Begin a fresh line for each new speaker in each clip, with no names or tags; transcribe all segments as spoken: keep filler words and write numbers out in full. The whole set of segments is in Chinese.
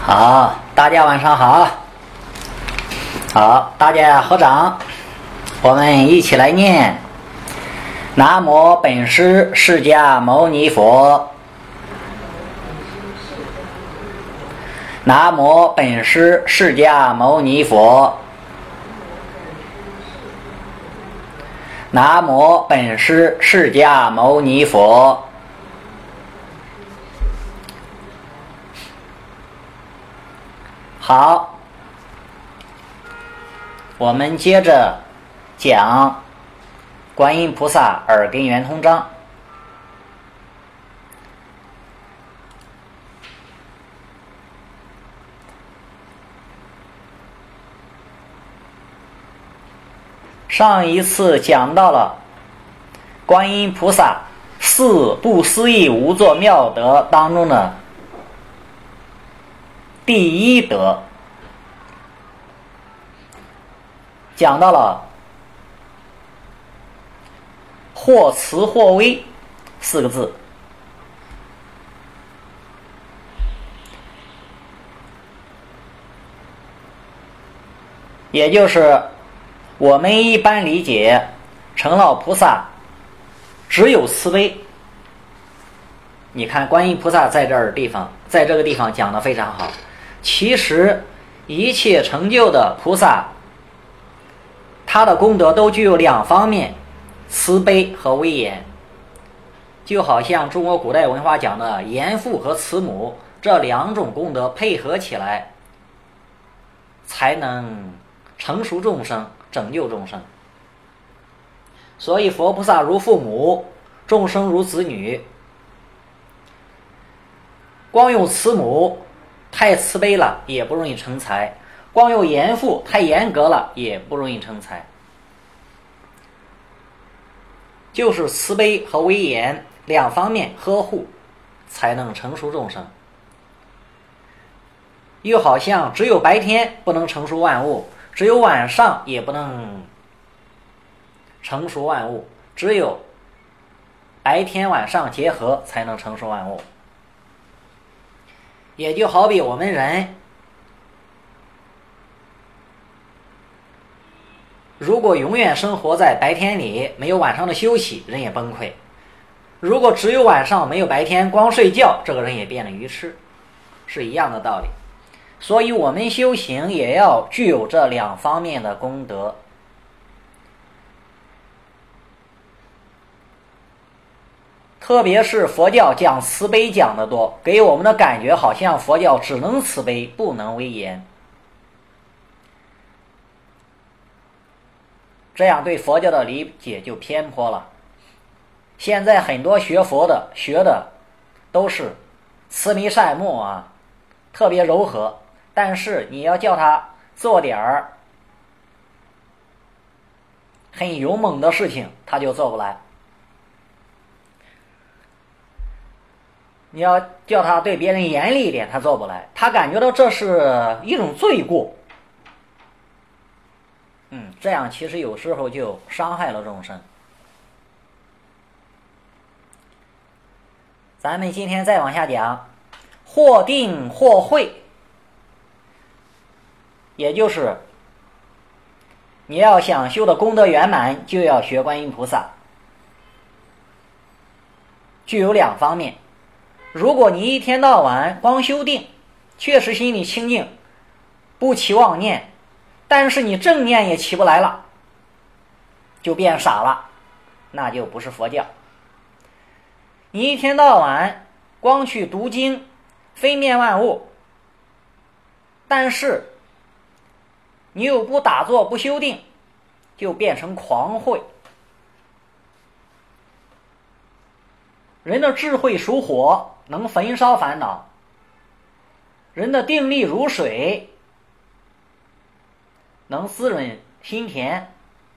好，大家晚上好。好，大家合掌，我们一起来念南无本师释迦牟尼佛，南无本师释迦牟尼佛，南无本师释迦牟尼佛。好，我们接着讲观音菩萨耳根圆通章。上一次讲到了观音菩萨四不思议无作妙德当中的第一德，讲到了或慈或威四个字。也就是我们一般理解成老菩萨只有慈悲。你看观音菩萨在这儿地方在这个地方讲得非常好。其实一切成就的菩萨，他的功德都具有两方面，慈悲和威严。就好像中国古代文化讲的严父和慈母，这两种功德配合起来，才能成熟众生，拯救众生。所以佛菩萨如父母，众生如子女。光有慈母太慈悲了也不容易成才，光有严父太严格了也不容易成才。就是慈悲和威严两方面呵护，才能成熟众生。又好像只有白天不能成熟万物，只有晚上也不能成熟万物，只有白天晚上结合才能成熟万物。也就好比我们人，如果永远生活在白天里，没有晚上的休息，人也崩溃。如果只有晚上没有白天，光睡觉，这个人也变得愚痴，是一样的道理。所以我们修行也要具有这两方面的功德。特别是佛教讲慈悲讲得多，给我们的感觉好像佛教只能慈悲，不能威严。这样对佛教的理解就偏颇了。现在很多学佛的学的都是慈眉善目啊，特别柔和，但是你要叫他做点儿很勇猛的事情，他就做不来。你要叫他对别人严厉一点，他做不来，他感觉到这是一种罪过。嗯，这样其实有时候就伤害了众生。咱们今天再往下讲，或定或慧，也就是你要想修的功德圆满，就要学观音菩萨，具有两方面。如果你一天到晚光修定，确实心里清净，不起妄念，但是你正念也起不来了，就变傻了，那就不是佛教。你一天到晚光去读经，非面万物，但是你又不打坐不修定，就变成狂慧。人的智慧属火，能焚烧烦恼；人的定力如水，能滋润心田。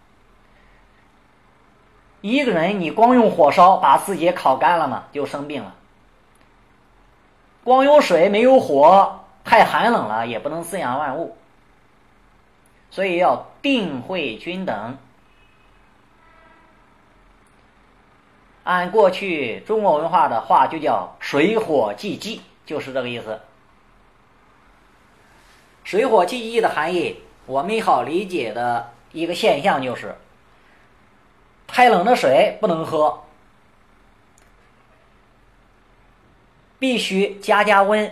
一个人你光用火烧把自己烤干了嘛，就生病了。光有水没有火，太寒冷了，也不能滋养万物。所以要定慧均等。按过去中国文化的话就叫水火既济，就是这个意思。 水火既济的含义，我们好理解的一个现象就是，太冷的水不能喝，必须加加温，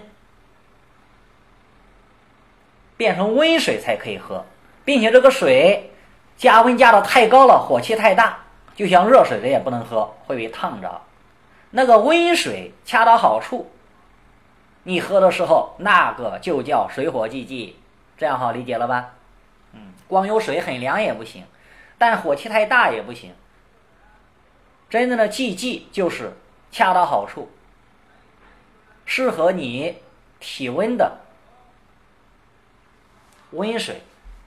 变成温水才可以喝，并且这个水加温加的太高了，火气太大，就像热水的也不能喝，会被烫着。那个温水恰到好处，你喝的时候那个就叫水火既济，这样好理解了吧？嗯，光有水很凉也不行，但火气太大也不行。真正的既济就是恰到好处，适合你体温的温水。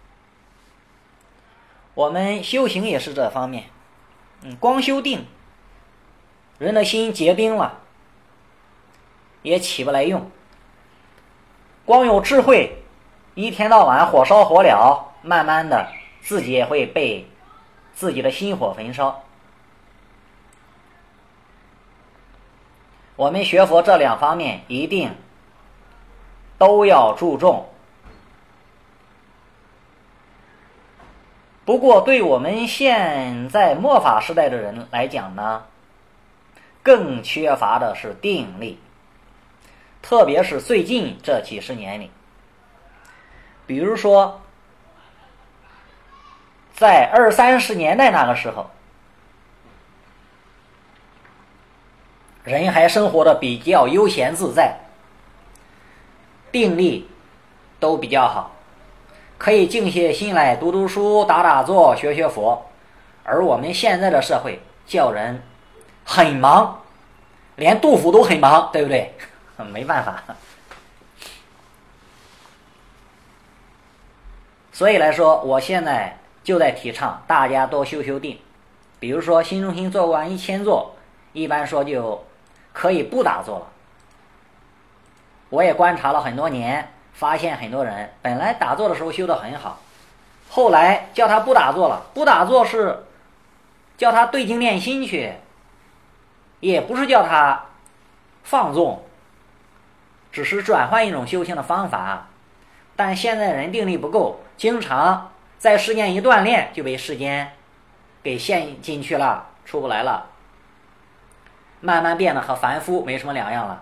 我们修行也是这方面，嗯，光修定，人的心结冰了，也起不来用。光有智慧，一天到晚火烧火燎，慢慢的自己也会被自己的心火焚烧。我们学佛这两方面一定都要注重。不过对我们现在末法时代的人来讲呢，更缺乏的是定力，特别是最近这几十年里。比如说在二三十年代那个时候，人还生活的比较悠闲自在，定力都比较好，可以静下心来读读书，打打坐，学学佛。而我们现在的社会叫人很忙，连杜甫都很忙，对不对？没办法。所以来说，我现在就在提倡大家多修修定。比如说心中心做完一千座，一般说就可以不打坐了。我也观察了很多年，发现很多人本来打坐的时候修得很好，后来叫他不打坐了，不打坐是叫他对经练心去，也不是叫他放纵，只是转换一种修行的方法。但现在人定力不够，经常在世间一锻炼就被世间给陷进去了，出不来了，慢慢变得和凡夫没什么两样了。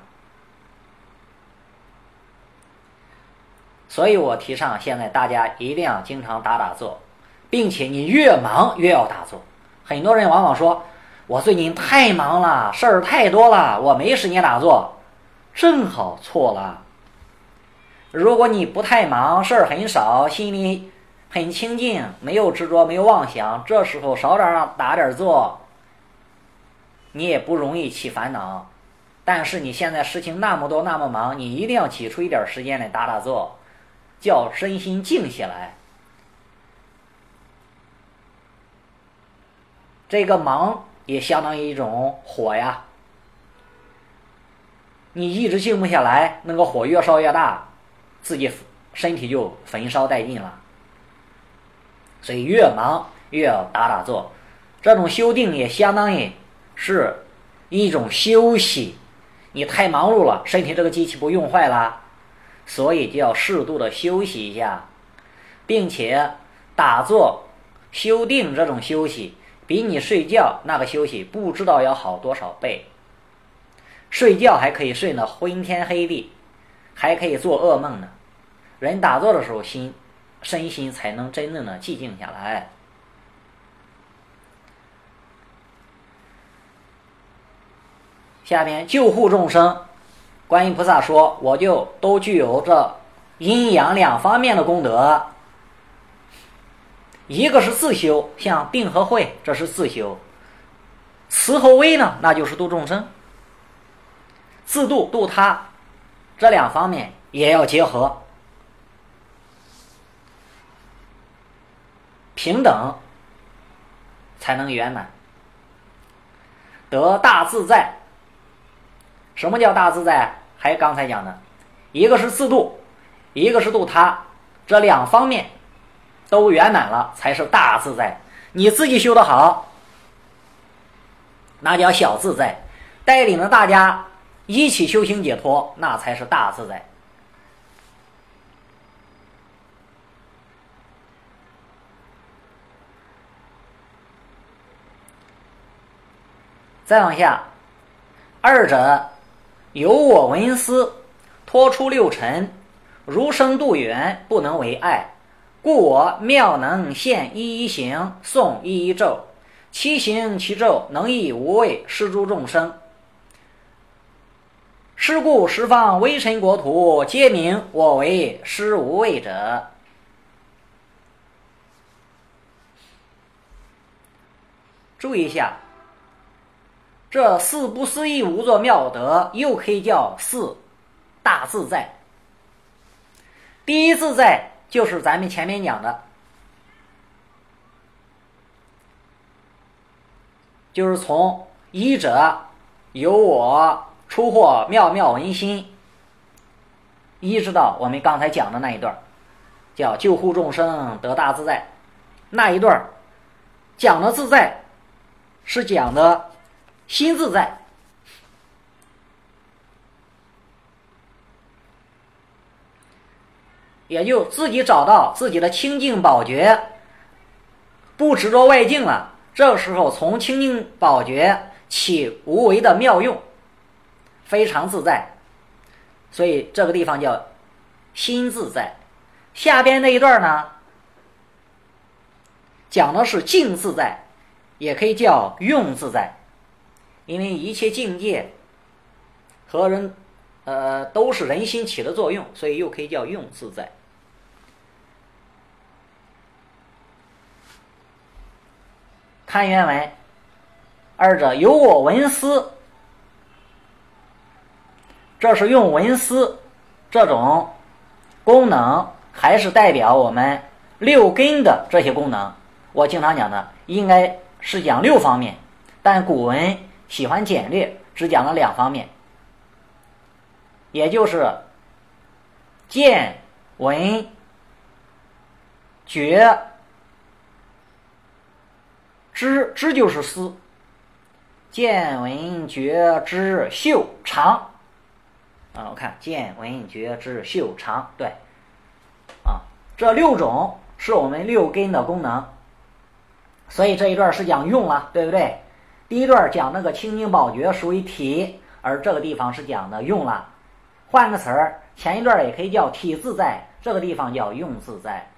所以我提倡现在大家一定要经常打打坐，并且你越忙越要打坐。很多人往往说，我最近太忙了，事儿太多了，我没时间打坐。正好错了。如果你不太忙，事儿很少，心里很清静，没有执着，没有妄想，这时候少点打点坐，你也不容易起烦恼。但是你现在事情那么多那么忙，你一定要挤出一点时间来打打坐，叫身心静下来。这个忙也相当于一种火呀，你一直静不下来，那个火越烧越大，自己身体就焚烧殆尽了。所以越忙越要打打坐，这种修定也相当于是一种休息。你太忙碌了，身体这个机器不用坏了，所以就要适度的休息一下，并且打坐修定这种休息比你睡觉那个休息不知道要好多少倍。睡觉还可以睡得昏天黑地，还可以做噩梦呢。人打坐的时候心身心才能真正的寂静下来。下面救护众生，观音菩萨说，我就都具有这阴阳两方面的功德。一个是自修，像定和慧，这是自修。慈和威呢，那就是度众生。自度度他，这两方面也要结合，平等才能圆满，得大自在。什么叫大自在？还刚才讲的，一个是自度，一个是度他，这两方面都圆满了才是大自在。你自己修得好，那叫小自在，带领着大家一起修行解脱，那才是大自在。 再往下，二者由我闻思，托出六尘，如生度远，不能为爱。故我妙能现一一行，诵一一咒，其行其咒，能以无畏施诸众生。是故十方微尘国土，皆名我为施无畏者。注意一下，这四不思议无作妙德，又可以叫四大自在。第一自在就是咱们前面讲的，就是从一者有我出获妙妙闻心，一直到我们刚才讲的那一段，叫救护众生得大自在。那一段讲的自在是讲的心自在，也就自己找到自己的清净宝觉，不执着外境了。这个时候从清净宝觉起无为的妙用，非常自在，所以这个地方叫心自在。下边那一段呢，讲的是境自在，也可以叫用自在，因为一切境界和人呃都是人心起的作用，所以又可以叫用自在。看原文，二者由我闻思，这是用闻思这种功能，还是代表我们六根的这些功能。我经常讲的应该是讲六方面，但古文喜欢简略，只讲了两方面，也就是见闻觉知，知就是思，见闻觉知嗅尝啊，我看见闻觉知嗅尝，对啊，这六种是我们六根的功能，所以这一段是讲用了，对不对？第一段讲那个清净宝觉属于体，而这个地方是讲的用了。换个词儿，前一段也可以叫体自在，这个地方叫用自在。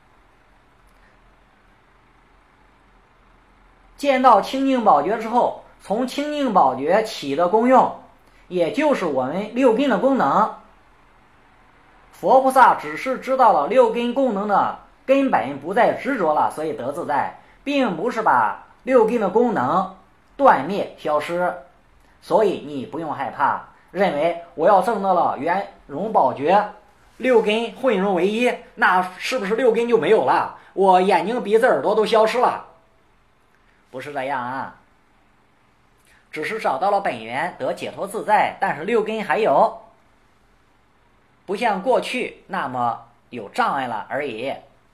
见到清净宝觉之后，从清净宝觉起的功用，也就是我们六根的功能。佛菩萨只是知道了六根功能的根本，不再执着了，所以得自在，并不是把六根的功能断灭消失。所以你不用害怕，认为我要证到了圆融宝觉，六根混融为一，那是不是六根就没有了？我眼睛鼻子耳朵都消失了？不是这样啊，只是找到了本源，得解脱自在，但是六根还有，不像过去那么有障碍了而已。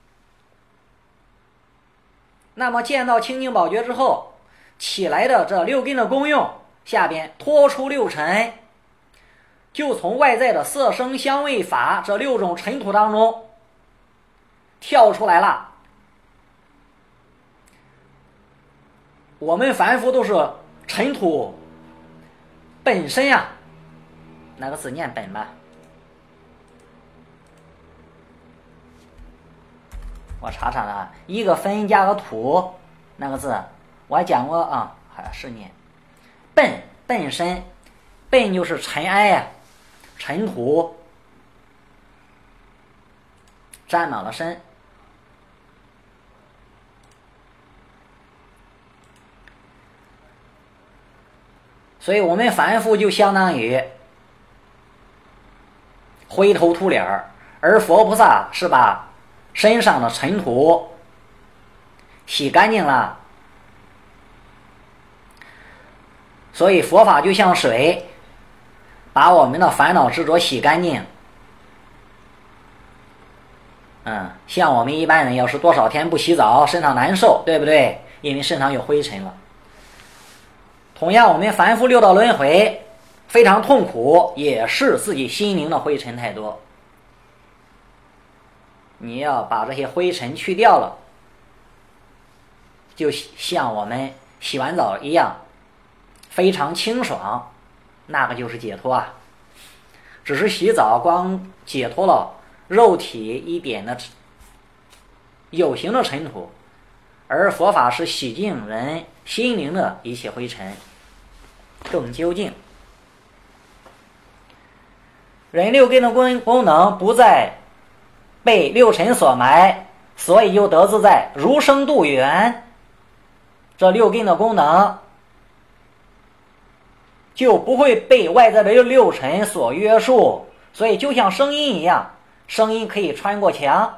那么见到清净宝觉之后起来的这六根的功用，下边脱出六尘，就从外在的色声香味法这六种尘土当中跳出来了。我们凡夫都是尘土本身呀、啊，那个字念本吧，我查查了，一个分加个土，那个字我还讲过啊，还是念本，本身，本就是尘埃呀、啊，尘土沾满了身。所以我们凡夫就相当于灰头土脸儿，而佛菩萨是把身上的尘土洗干净了。所以佛法就像水，把我们的烦恼执着洗干净。嗯，像我们一般人要是多少天不洗澡，身上难受，对不对？因为身上有灰尘了。同样，我们凡夫六道轮回非常痛苦，也是自己心灵的灰尘太多。你要把这些灰尘去掉了，就像我们洗完澡一样， 非常清爽，那个就是解脱啊。只是洗澡光解脱了肉体一点的有形的尘土，而佛法是洗净人心灵的一切灰尘，更究竟。人六根的功功能不再被六尘所埋，所以就得自在如生度缘，这六根的功能就不会被外在的六尘所约束，所以就像声音一样，声音可以穿过墙。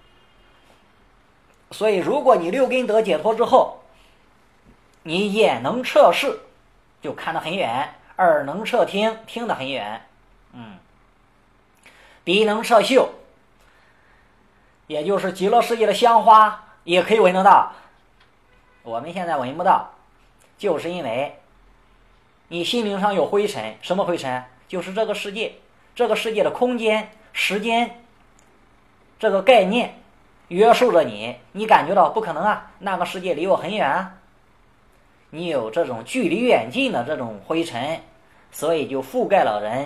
所以如果你六根得解脱之后，你眼能测视，就看得很远；耳能测听，听得很远；嗯，鼻能测嗅，也就是极乐世界的香花也可以闻得到。我们现在闻不到，就是因为你心灵上有灰尘。什么灰尘？就是这个世界，这个世界的空间、时间这个概念约束着你，你感觉到不可能啊，那个世界离我很远啊。你有这种距离远近的这种灰尘，所以就覆盖了人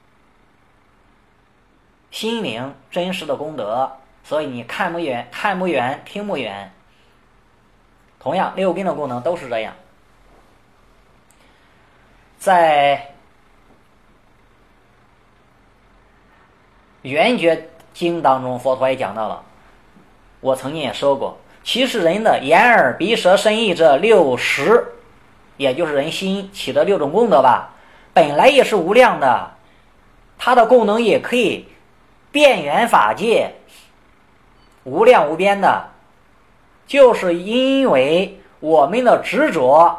心灵真实的功德，所以你看不远，看不远，听不远。同样，六根的功能都是这样。在圆觉经当中，佛陀也讲到了，我曾经也说过，其实人的眼耳鼻舌身意这六识，也就是人心起的六种功德吧，本来也是无量的，它的功能也可以遍圆法界，无量无边的，就是因为我们的执着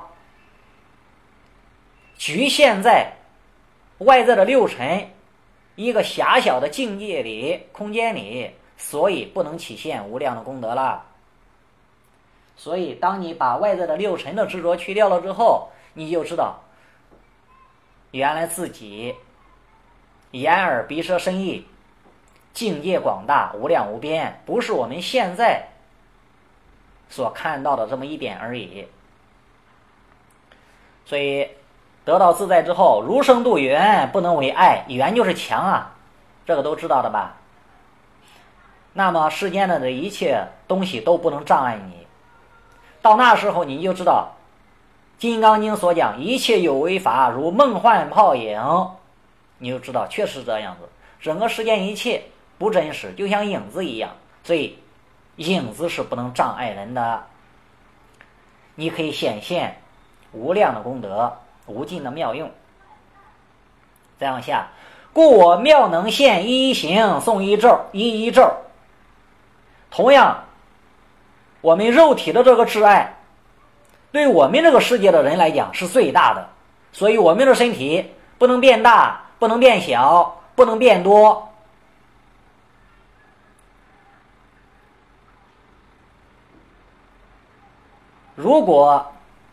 局限在外在的六尘一个狭小的境界里、空间里，所以不能体现无量的功德了。所以当你把外在的六尘的执着去掉了之后，你就知道原来自己眼耳鼻舌身意境界广大，无量无边，不是我们现在所看到的这么一点而已。所以得到自在之后，如生度缘，不能为爱，缘就是墙啊，这个都知道的吧。那么世间的这一切东西都不能障碍你，到那时候你就知道金刚经所讲一切有为法如梦幻泡影，你就知道确实这样子，整个世间一切不真实，就像影子一样，所以影子是不能障碍人的。你可以显现无量的功德，无尽的妙用。再往下，故我妙能现一一行，诵一咒，一一咒。同样，我们肉体的这个挚爱，对我们这个世界的人来讲是最大的，所以我们的身体不能变大，不能变小，不能变多。如果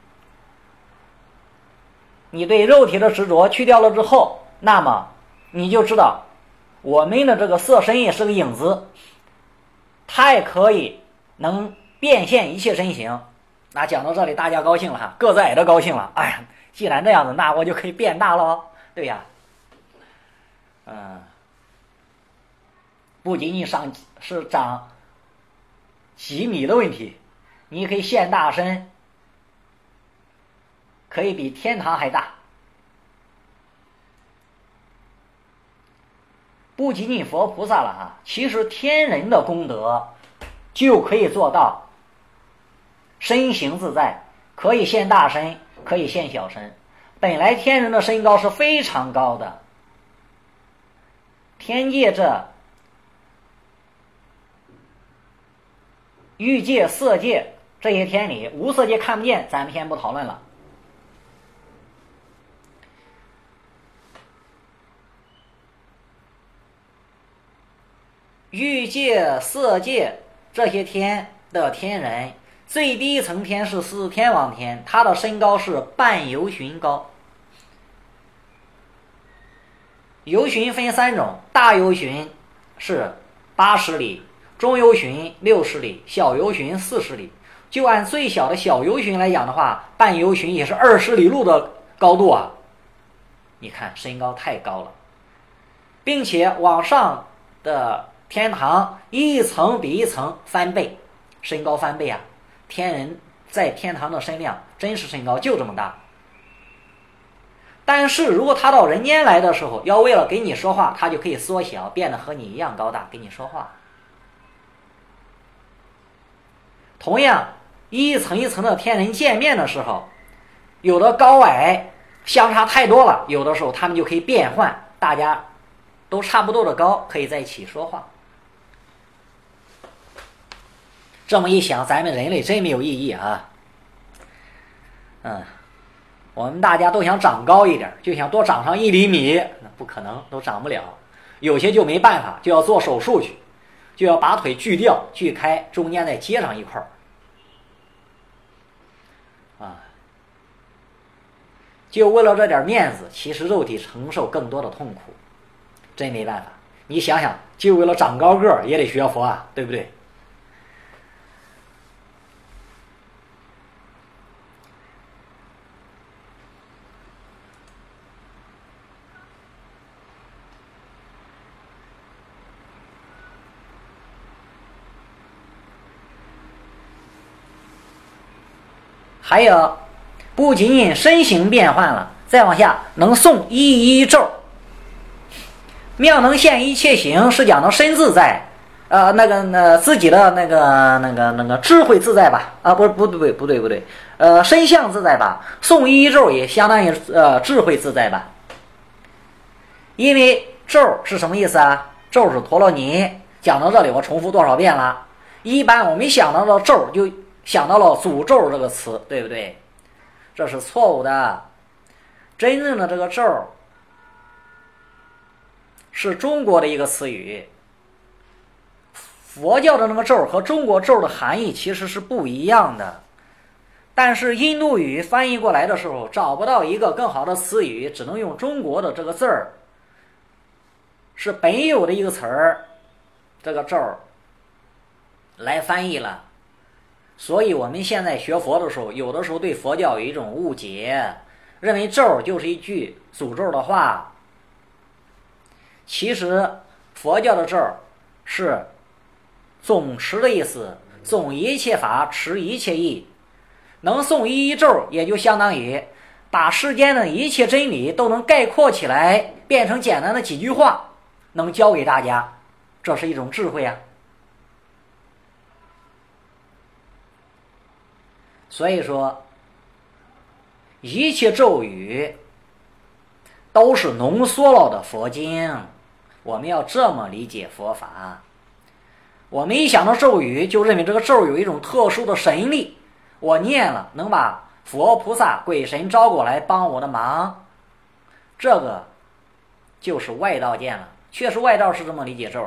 你对肉体的执着去掉了之后，那么你就知道我们的这个色身也是个影子，它也可以能变现一切身形。那讲到这里大家高兴了哈，个子矮的高兴了，哎呀，既然这样子，那我就可以变大了。对呀，嗯，不仅仅上是长几米的问题，你可以现大身，可以比天堂还大。不仅仅佛菩萨了哈，其实天人的功德就可以做到身形自在，可以现大身，可以现小身。本来天人的身高是非常高的，天界这欲界、色界这些天理，无色界看不见，咱们先不讨论了。欲界、色界这些天的天人，最低层天是四天王天，他的身高是半游巡高。游巡分三种，大游巡是八十里，中游巡六十里，小游巡四十里。就按最小的小游巡来讲的话，半游巡也是二十里路的高度啊，你看身高太高了，并且往上的天堂一层比一层翻倍，身高翻倍啊！天人在天堂的身量真实身高就这么大。但是如果他到人间来的时候，要为了给你说话，他就可以缩小，变得和你一样高大，给你说话。同样，一层一层的天人见面的时候，有的高矮相差太多了，有的时候他们就可以变换，大家都差不多的高，可以在一起说话。这么一想，咱们人类真没有意义啊！嗯，我们大家都想长高一点，就想多长上一厘米，那不可能，都长不了。有些就没办法，就要做手术去，就要把腿锯掉、锯开，中间再接上一块儿。啊，就为了这点面子，其实肉体承受更多的痛苦，真没办法。你想想，就为了长高个儿也得学佛啊，对不对？还有，不仅仅身形变换了，再往下能诵一一咒。妙能现一切行是讲的身自在，呃，那个呃自己的那个那个那个智慧自在吧？啊，不不对不对不对，呃，身相自在吧？诵一一咒也相当于呃智慧自在吧？因为咒是什么意思啊？咒是陀罗尼，讲到这里我重复多少遍了？一般我们想到的咒就想到了诅咒这个词，对不对？这是错误的。真正的这个咒是中国的一个词语，佛教的那个咒和中国咒的含义其实是不一样的。但是印度语翻译过来的时候找不到一个更好的词语，只能用中国的这个字儿，是本有的一个词儿，这个咒来翻译了。所以我们现在学佛的时候，有的时候对佛教有一种误解，认为咒就是一句诅咒的话。其实佛教的咒是总持的意思，总一切法，持一切义。能诵一一咒，也就相当于把世间的一切真理都能概括起来，变成简单的几句话，能教给大家，这是一种智慧啊。所以说，一切咒语都是浓缩了的佛经，我们要这么理解佛法。我们一想到咒语，就认为这个咒有一种特殊的神力，我念了能把佛菩萨鬼神招过来帮我的忙，这个就是外道见了，确实外道是这么理解咒了。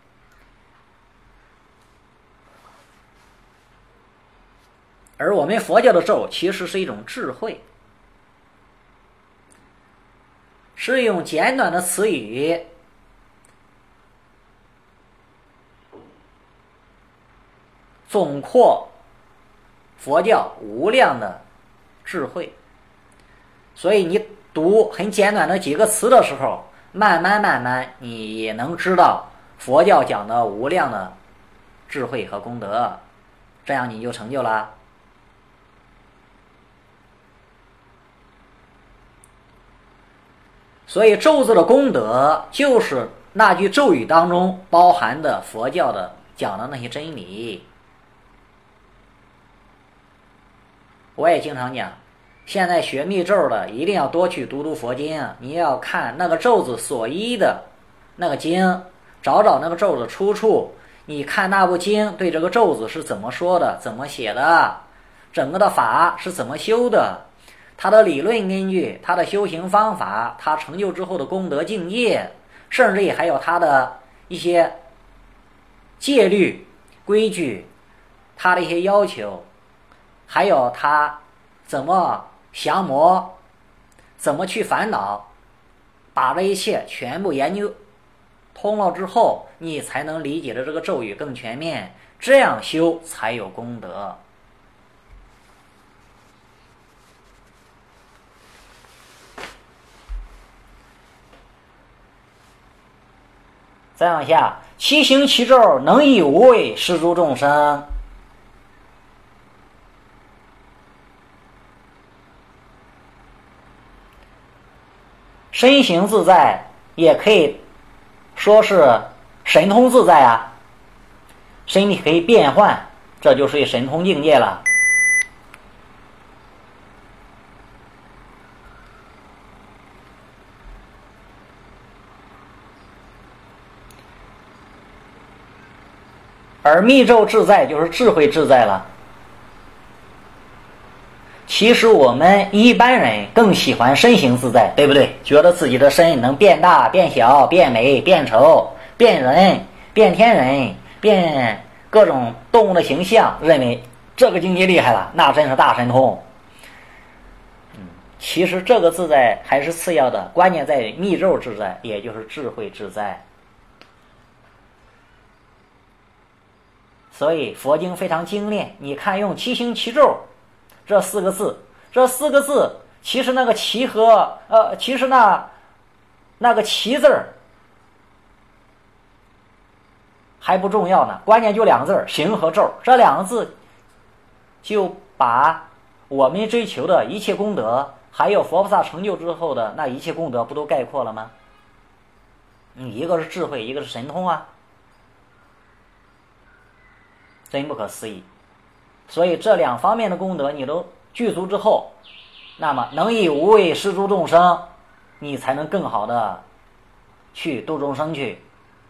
而我们佛教的咒其实是一种智慧，是用简短的词语总括佛教无量的智慧。所以你读很简短的几个词的时候，慢慢慢慢你也能知道佛教讲的无量的智慧和功德，这样你就成就了。所以咒字的功德就是那句咒语当中包含的佛教的讲的那些真理。我也经常讲，现在学密咒的一定要多去读读佛经，你要看那个咒字所依的那个经，找找那个咒的出处，你看那部经对这个咒字是怎么说的，怎么写的，整个的法是怎么修的，他的理论根据，他的修行方法，他成就之后的功德境界，甚至还有他的一些戒律规矩，他的一些要求，还有他怎么降魔，怎么去烦恼，把这一切全部研究通了之后，你才能理解的这个咒语更全面，这样修才有功德。 再往下，其行其咒，能以无畏施诸众生。身形自在，也可以说是神通自在啊，身体可以变换，这就属于神通境界了。而密咒自在就是智慧自在了。其实我们一般人更喜欢身形自在，对不对？觉得自己的身能变大、变小、变美、变丑、变人、变天人、变各种动物的形象，认为这个境界厉害了，那真是大神通。嗯，其实这个自在还是次要的，关键在于密咒自在，也就是智慧自在。所以佛经非常精炼，你看用七行七咒这四个字，这四个字其实那个齐和呃，其实那那个齐字儿还不重要呢，关键就两个字行和咒，这两个字就把我们追求的一切功德，还有佛菩萨成就之后的那一切功德，不都概括了吗？嗯，一个是智慧，一个是神通啊，真不可思议。所以这两方面的功德你都具足之后，那么能以无畏施诸众生，你才能更好的去度众生去。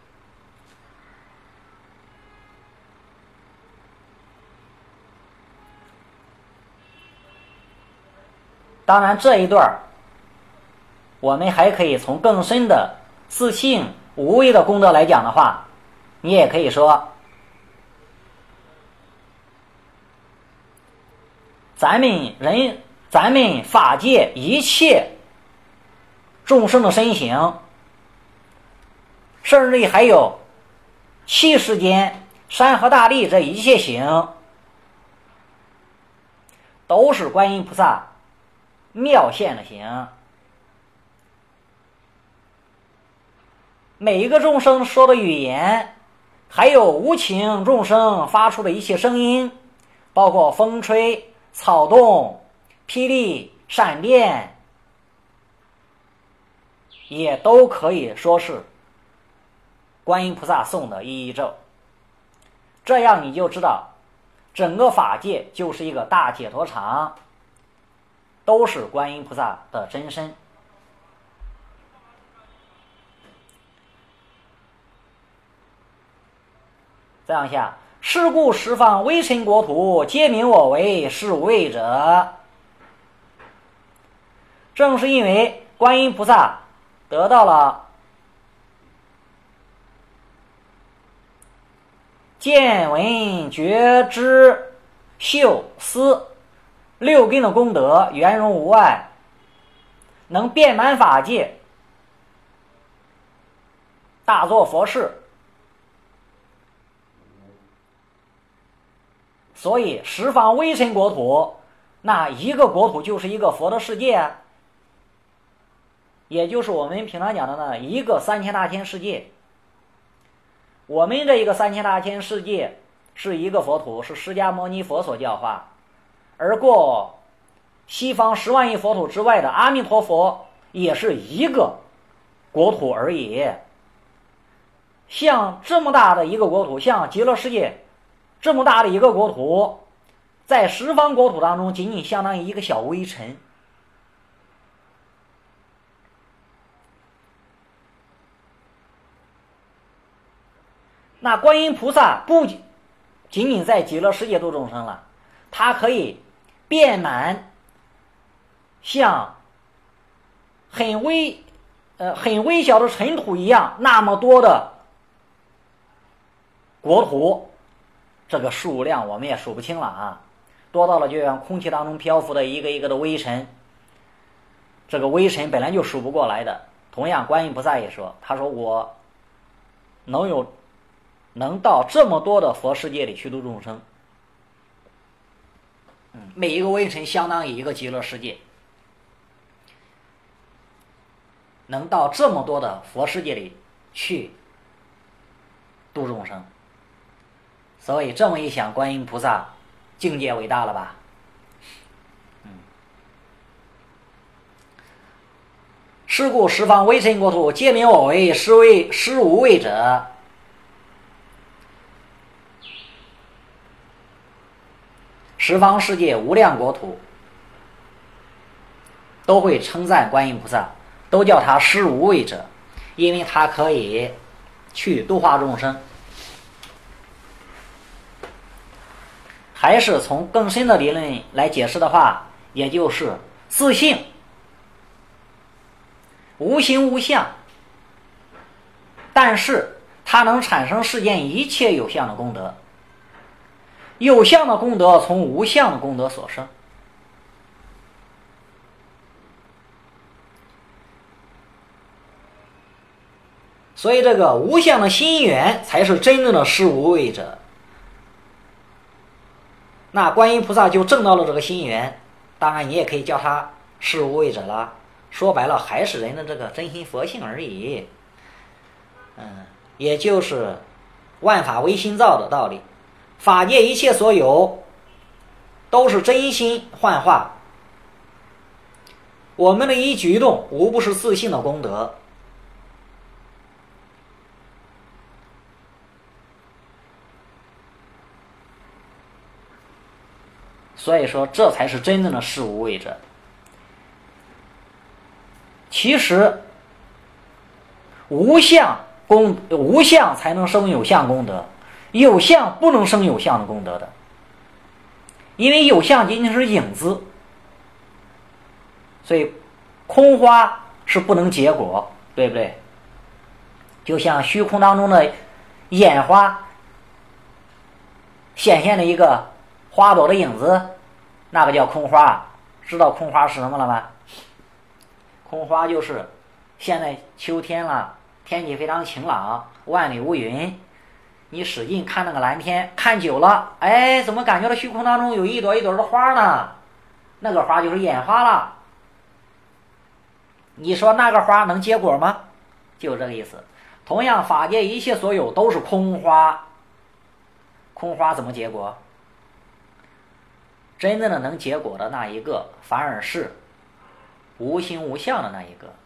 当然这一段我们还可以从更深的自信无畏的功德来讲的话，你也可以说咱们人咱们法界一切众生的身形，甚至还有七世间山河大地这一切形，都是观音菩萨妙现的形。每一个众生说的语言，还有无情众生发出的一切声音，包括风吹草动、霹雳、闪电，也都可以说是观音菩萨送的一一咒。这样你就知道整个法界就是一个大解脱场，都是观音菩萨的真身。再往下，是故十方微尘国土，皆名我为是无畏者。正是因为观音菩萨得到了见闻觉知嗅思六根的功德，圆融无碍，能遍满法界，大做佛事。所以十方微尘国土，那一个国土就是一个佛的世界啊，也就是我们平常讲的呢一个三千大千世界。我们这一个三千大千世界是一个佛土，是释迦牟尼佛所教化，而过西方十万亿佛土之外的阿弥陀佛也是一个国土而已。像这么大的一个国土，像极乐世界这么大的一个国土，在十方国土当中仅仅相当于一个小微尘。那观音菩萨不仅仅在极乐世界度众生了，它可以遍满像很微呃很微小的尘土一样那么多的国土，这个数量我们也数不清了啊，多到了就像空气当中漂浮的一个一个的微尘，这个微尘本来就数不过来的。同样观音菩萨也说，他说我能有能到这么多的佛世界里去度众生，嗯，每一个微尘相当于一个极乐世界，能到这么多的佛世界里去度众生。所以这么一想，观音菩萨境界伟大了吧？嗯。是故十方微尘国土，皆名我为实为实无畏者。十方世界无量国土都会称赞观音菩萨，都叫他实无畏者，因为他可以去度化众生。还是从更深的理论来解释的话，也就是自性无形无相，但是它能产生世间一切有相的功德，有相的功德从无相的功德所生。所以这个无相的心缘才是真正的实无畏者。那观音菩萨就证到了这个心缘，当然你也可以叫他实无畏者了，说白了还是人的这个真心佛性而已。嗯，也就是万法唯心造的道理，法界一切所有都是真心幻化，我们的一举一动无不是自性的功德。所以说这才是真正的实无畏者。其实无相功无相才能生有相功德，有相不能生有相的功德的，因为有相仅仅是影子，所以空花是不能结果，对不对？就像虚空当中的眼花显现了一个花朵的影子，那个叫空花。知道空花是什么了吗？空花就是现在秋天了，天气非常晴朗，万里无云，你使劲看那个蓝天，看久了，哎，怎么感觉到虚空当中有一朵一朵的花呢？那个花就是眼花了。你说那个花能结果吗？就这个意思。同样，法界一切所有都是空花，空花怎么结果？真正的能结果的那一个，反而是无形无相的那一个。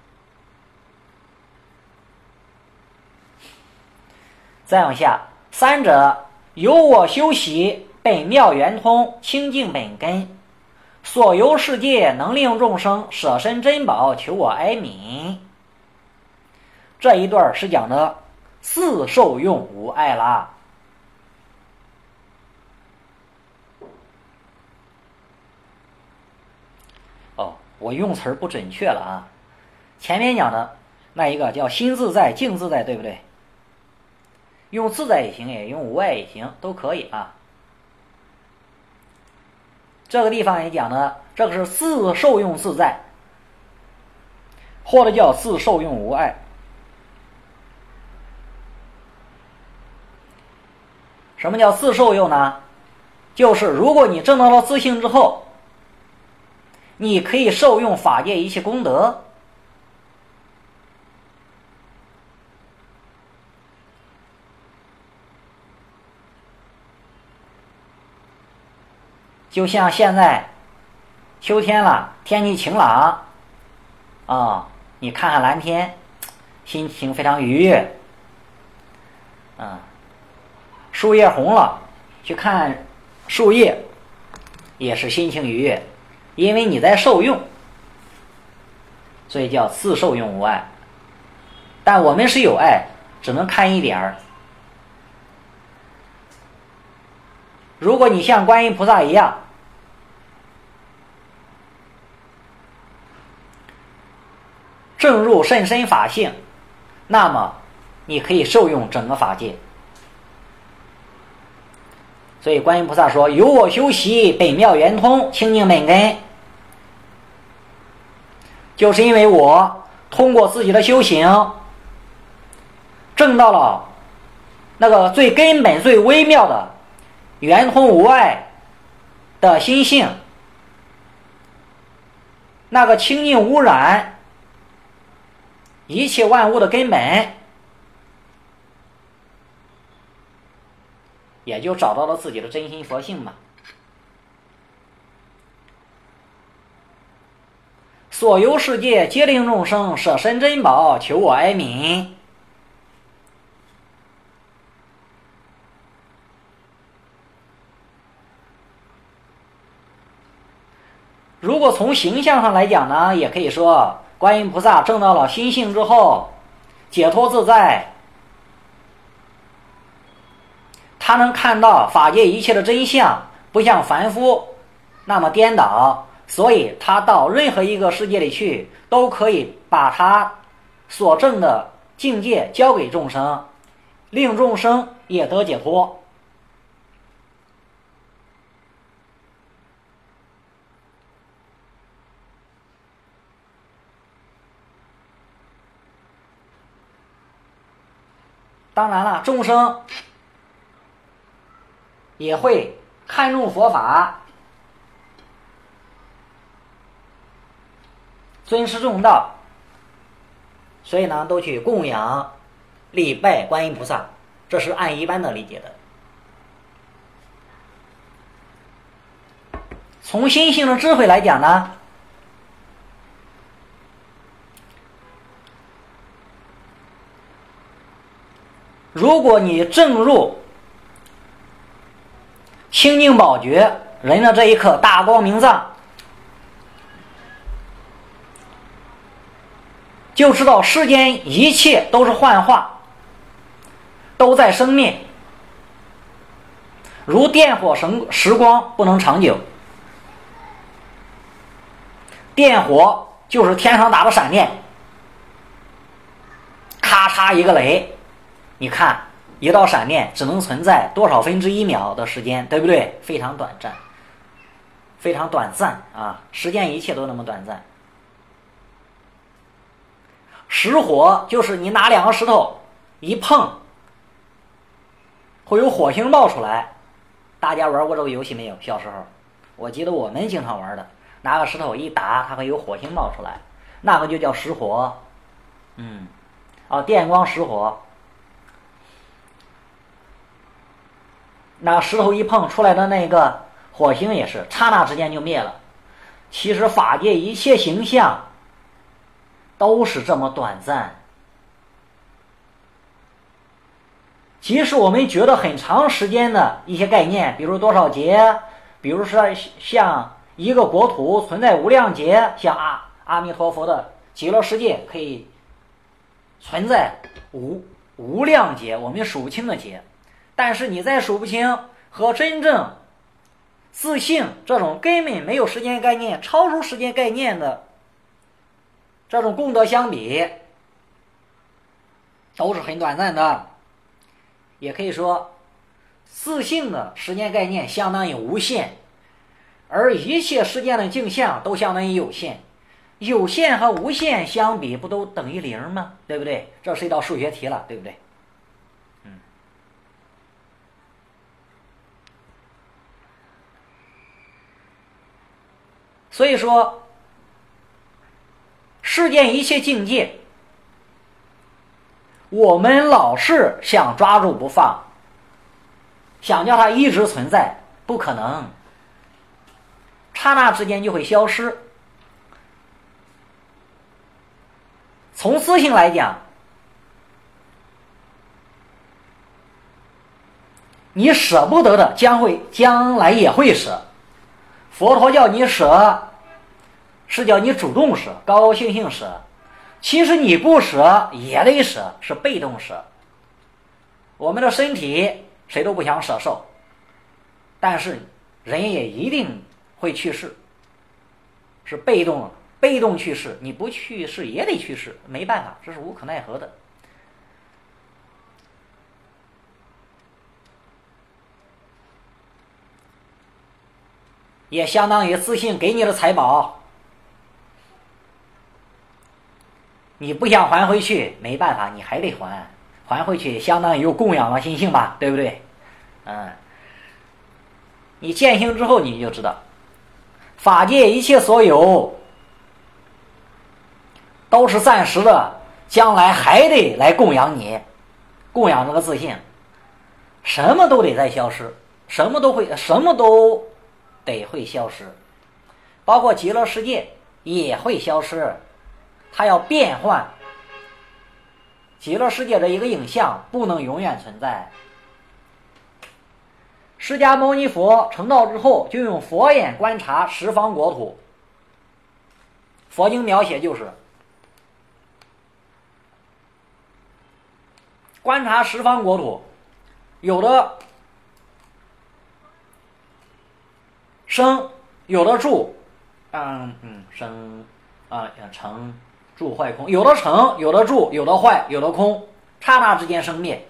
再往下，三者由我修习，本妙圆通，清净本根，所游世界能令众生舍身珍宝，求我哀悯。这一段是讲的四受用无碍啦。哦，我用词不准确了啊。前面讲的那一个叫心自在、境自在，对不对？用自在也行，也用无碍也行，都可以啊。这个地方也讲呢，这个是自受用自在，或者叫自受用无碍。什么叫自受用呢？就是如果你证到了自性之后，你可以受用法界一切功德。就像现在秋天了，天气晴朗啊、哦，你看看蓝天，心情非常愉悦。啊、嗯，树叶红了，去看树叶也是心情愉悦，因为你在受用，所以叫自受用无碍。但我们是有爱，只能看一点儿。如果你像观音菩萨一样，正入甚深法性，那么你可以受用整个法界。所以观音菩萨说，由我修习，本妙圆通，清净本根，就是因为我通过自己的修行证到了那个最根本最微妙的圆通无碍的心性，那个清净无染一切万物的根本， 也就找到了自己的真心佛性嘛。所游世界，皆令众生舍身珍宝，求我哀悯。如果从形象上来讲呢，也可以说观音菩萨证到了心性之后，解脱自在，他能看到法界一切的真相，不像凡夫那么颠倒，所以他到任何一个世界里去，都可以把他所证的境界交给众生，令众生也得解脱。当然了，众生也会看重佛法，尊师重道，所以呢，都去供养、礼拜观音菩萨，这是按一般的理解的。从心性的智慧来讲呢，如果你证入清净宝觉人的这一颗大光明藏，就知道世间一切都是幻化，都在生灭，如电火时光不能长久。电火就是天上打的闪电，咔嚓一个雷，你看一道闪电只能存在多少分之一秒的时间，对不对？非常短暂，非常短暂啊！时间一切都那么短暂。石火就是你拿两个石头一碰，会有火星冒出来。大家玩过这个游戏没有？小时候我记得我们经常玩的，拿个石头一打，它会有火星冒出来，那个就叫石火。嗯，哦，电光石火。那石头一碰出来的那个火星也是刹那之间就灭了。其实法界一切形象都是这么短暂，即使我们觉得很长时间的一些概念，比如多少劫，比如说像一个国土存在无量劫，像阿阿弥陀佛的极乐世界可以存在无无量劫，我们数不清的劫。但是你再数不清，和真正自性这种根本没有时间概念、超出时间概念的这种功德相比，都是很短暂的。也可以说自性的时间概念相当于无限，而一切世间的镜像都相当于有限。有限和无限相比，不都等于零吗？对不对？这是一道数学题了，对不对？嗯。所以说世间一切境界，我们老是想抓住不放，想叫它一直存在，不可能，刹那之间就会消失。从自性来讲，你舍不得的将会将来也会舍。佛陀叫你舍，是叫你主动舍，高高兴兴舍。其实你不舍也得舍，是被动舍。我们的身体谁都不想舍受，但是人也一定会去世，是被动被动去世，你不去世也得去世，没办法，这是无可奈何的。也相当于自信给你的财宝，你不想还回去，没办法，你还得还，还回去相当于有供养的心性吧，对不对？嗯，你见性之后，你就知道，法界一切所有都是暂时的，将来还得来供养你，供养这个自信。 什么都得在消失，什么都会，什么都得会消失，包括极乐世界也会消失，它要变换。极乐世界的一个影像不能永远存在。释迦牟尼佛成道之后，就用佛眼观察十方国土。佛经描写就是观察十方国土，有的生，有的住，嗯嗯，生啊成住坏空，有的成，有的住，有的坏，有的空，刹那之间生灭，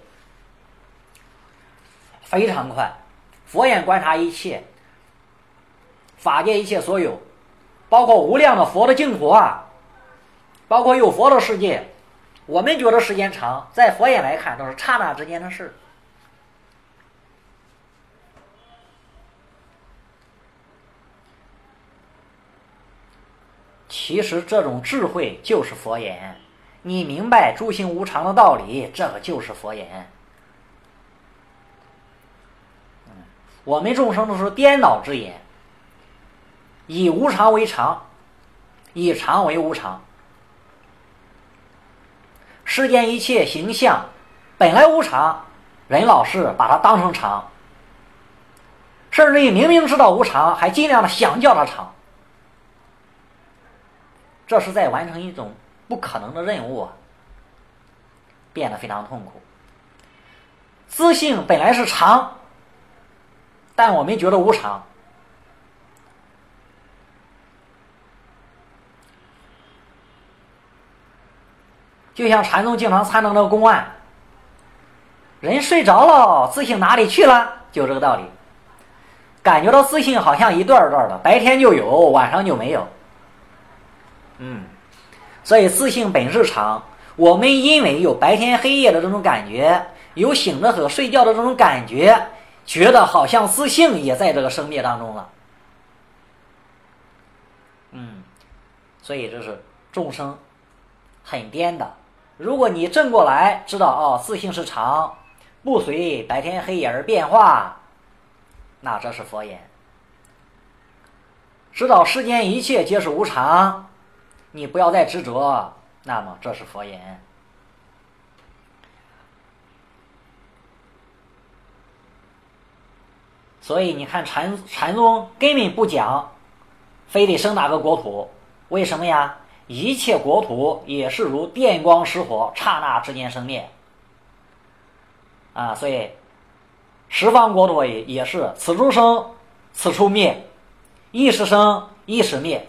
非常快。佛眼观察一切，法界一切所有，包括无量的佛的净土啊，包括有佛的世界，我们觉得时间长，在佛眼来看都是刹那之间的事。其实这种智慧就是佛眼，你明白诸行无常的道理，这个就是佛眼。我们众生都是颠倒之眼，以无常为常，以常为无常。世间一切形象本来无常，人老是把它当成常，甚至于明明知道无常，还尽量的想叫它常，这是在完成一种不可能的任务啊，变得非常痛苦。自性本来是常，但我们觉得无常。就像禅宗经常参照那个公案，人睡着了，自性哪里去了？就这个道理。感觉到自性好像一段一段的，白天就有，晚上就没有。嗯，所以自性本是常，我们因为有白天黑夜的这种感觉，有醒着和睡觉的这种感觉，觉得好像自性也在这个生灭当中了。嗯，所以这是众生很颠的。如果你正过来知道哦，自性是常，不随白天黑夜而变化，那这是佛眼。知道世间一切皆是无常，你不要再执着，那么这是佛眼。所以你看禅禅宗根本不讲非得生哪个国土，为什么呀？一切国土也是如电光石火，刹那之间生灭啊！所以十方国土也也是此处生，此处灭，一时生，一时灭。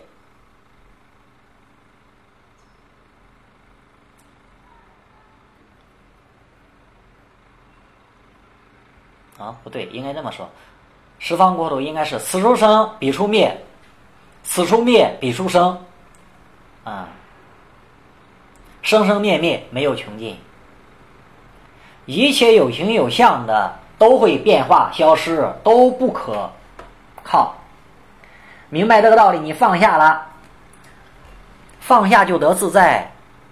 啊，不对，应该这么说，十方国土应该是此处生，彼处灭，此处灭，彼处生。啊，生生灭灭，没有穷尽，一切有形有相的都会变化消失，都不可靠。明白这个道理，你放下了，放下就得自在。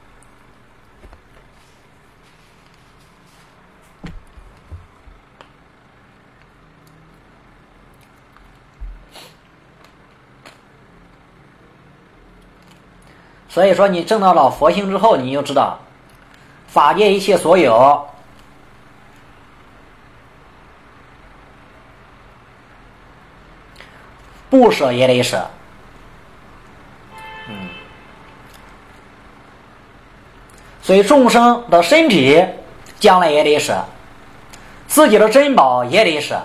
所以说你证到了佛性之后，你就知道法界一切所有不舍也得舍。嗯，所以众生的身体将来也得舍，自己的珍宝也得舍，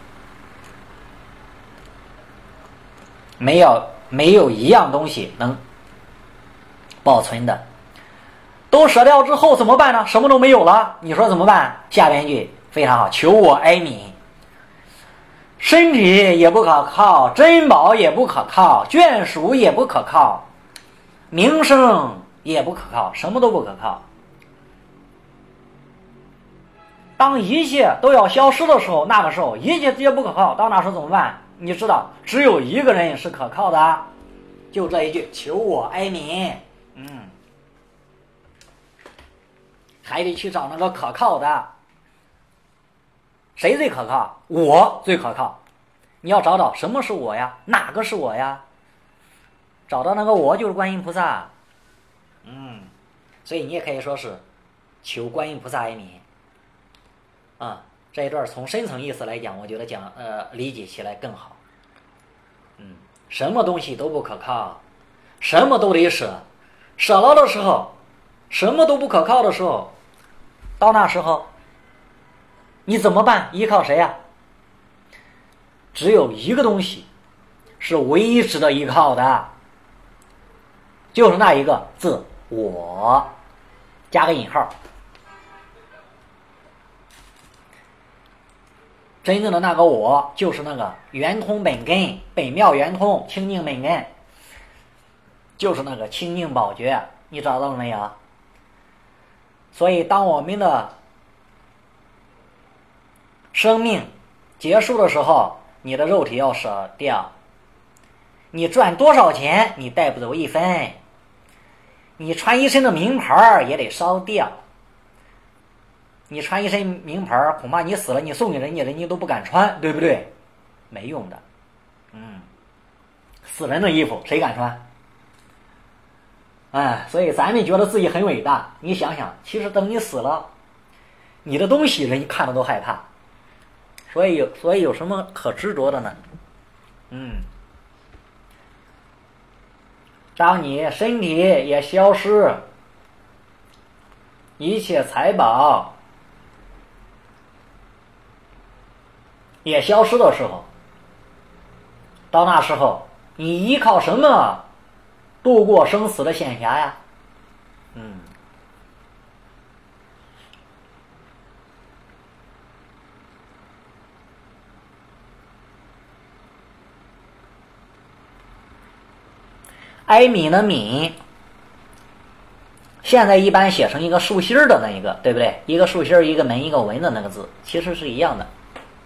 没有没有一样东西能保存的。都舍掉之后怎么办呢？什么都没有了，你说怎么办？下边一句非常好，求我哀悯。身体也不可靠，珍宝也不可靠，眷属也不可靠，名声也不可靠，什么都不可靠。当一切都要消失的时候，那个时候一切皆不可靠，到那时候怎么办？你知道只有一个人是可靠的，就这一句，求我哀悯。嗯，还得去找那个可靠的。 谁最可靠？我最可靠。你要找找什么是我呀？哪个是我呀？找到那个我就是观音菩萨。嗯，所以你也可以说是求观音菩萨哀悯。啊，这一段从深层意思来讲，我觉得讲呃理解起来更好。嗯，什么东西都不可靠，什么都得舍，舍了的时候，什么都不可靠的时候，到那时候你怎么办？依靠谁呀？只有一个东西是唯一值得依靠的，就是那一个字我，加个引号。真正的那个我，就是那个圆通本根，本妙圆通，清净本根，就是那个清净宝觉，你找到了没有？所以当我们的生命结束的时候，你的肉体要舍掉，你赚多少钱你带不走一分，你穿一身的名牌也得烧掉，你穿一身名牌恐怕你死了你送给人家，人家都不敢穿，对不对？没用的。嗯，死人的衣服谁敢穿？哎，所以咱们觉得自己很伟大，你想想，其实等你死了，你的东西人看了都害怕。所以有所以有什么可执着的呢？嗯，当你身体也消失，一切财宝也消失的时候，到那时候你依靠什么度过生死的险狭呀？嗯，哀悯的悯，现在一般写成一个竖心的那一个，对不对？一个竖心一个门一个文的那个字，其实是一样的。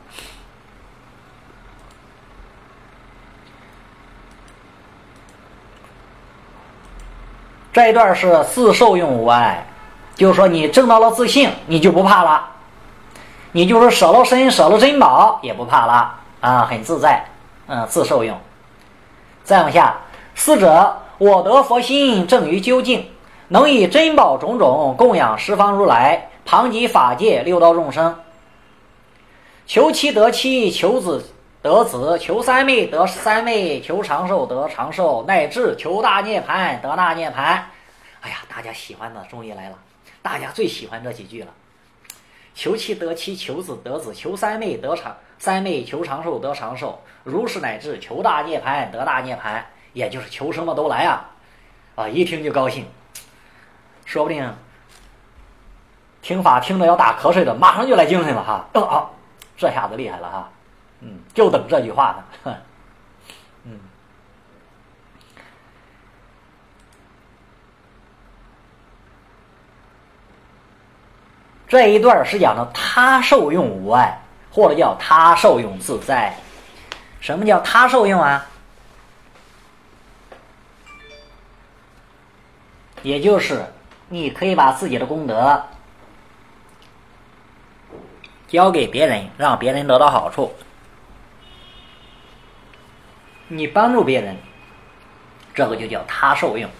这一段是自受用无碍，就是说你证到了自性，你就不怕了，你就是舍了身舍了珍宝也不怕了啊，很自在，嗯，自受用。再往下，四者我得佛心正于究竟，能以珍宝种种供养十方如来，旁及法界六道众生，求妻得妻，求子得子，求三昧得三昧，求长寿得长寿，乃至求大涅槃得大涅槃。哎呀，大家喜欢的终于来了，大家最喜欢这几句了。求妻得妻，求子得子，求三昧得长三昧，求长寿得长寿，如是乃至求大涅槃得大涅槃，也就是求什么都来啊！啊，一听就高兴，说不定听法听着要打瞌睡的，马上就来精神了哈！哦哦，这下子厉害了哈！嗯，就等这句话呢。嗯，这一段是讲的他受用无碍，或者叫他受用自在。什么叫他受用啊？也就是你可以把自己的功德交给别人，让别人得到好处。你帮助别人，这个就叫他受用。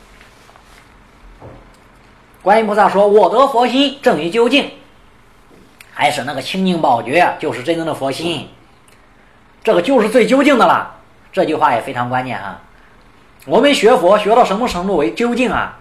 观音菩萨说我得佛心正于究竟，还是那个清净宝觉，就是真正的佛心，这个就是最究竟的了。这句话也非常关键啊！我们学佛学到什么程度为究竟啊？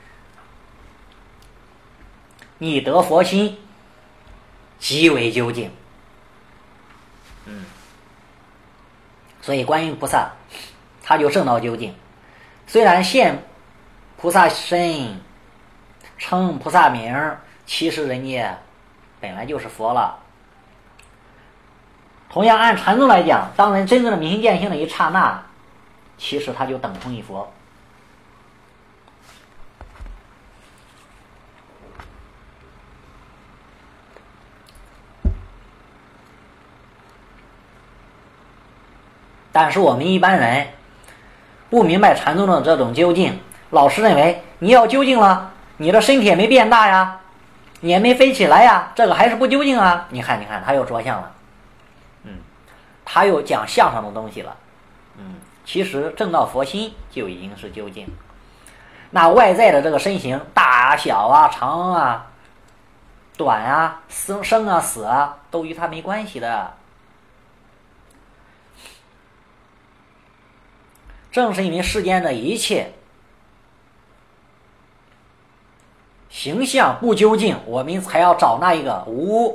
你得佛心即为究竟。嗯，所以观音菩萨他就证到究竟，虽然现菩萨身称菩萨名，其实人家本来就是佛了。同样按禅宗来讲，当人真正的明心见性的一刹那，其实他就等同于佛。但是我们一般人不明白禅宗的这种究竟，老是认为你要究竟了，你的身体也没变大呀，你也没飞起来呀，这个还是不究竟啊。你看你看他又着相了， 他又讲相上的东西了。嗯，其实正道佛心就已经是究竟。那外在的这个身形，大啊、小啊、长啊、短啊、生生啊、死啊，都与他没关系的。正是因为世间的一切形象不究竟，我们才要找那一个无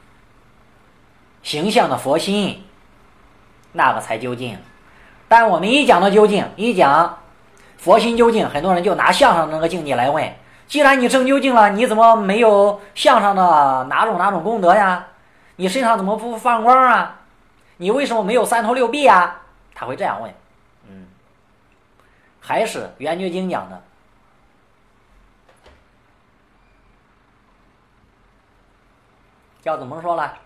形象的佛心，那个才究竟。但我们一讲到究竟，一讲佛心究竟，很多人就拿相上的那个境界来问，既然你证究竟了，你怎么没有相上的哪种哪种功德呀？你身上怎么不放光啊？你为什么没有三头六臂啊？他会这样问。嗯，还是圆觉经讲的，叫怎么说了？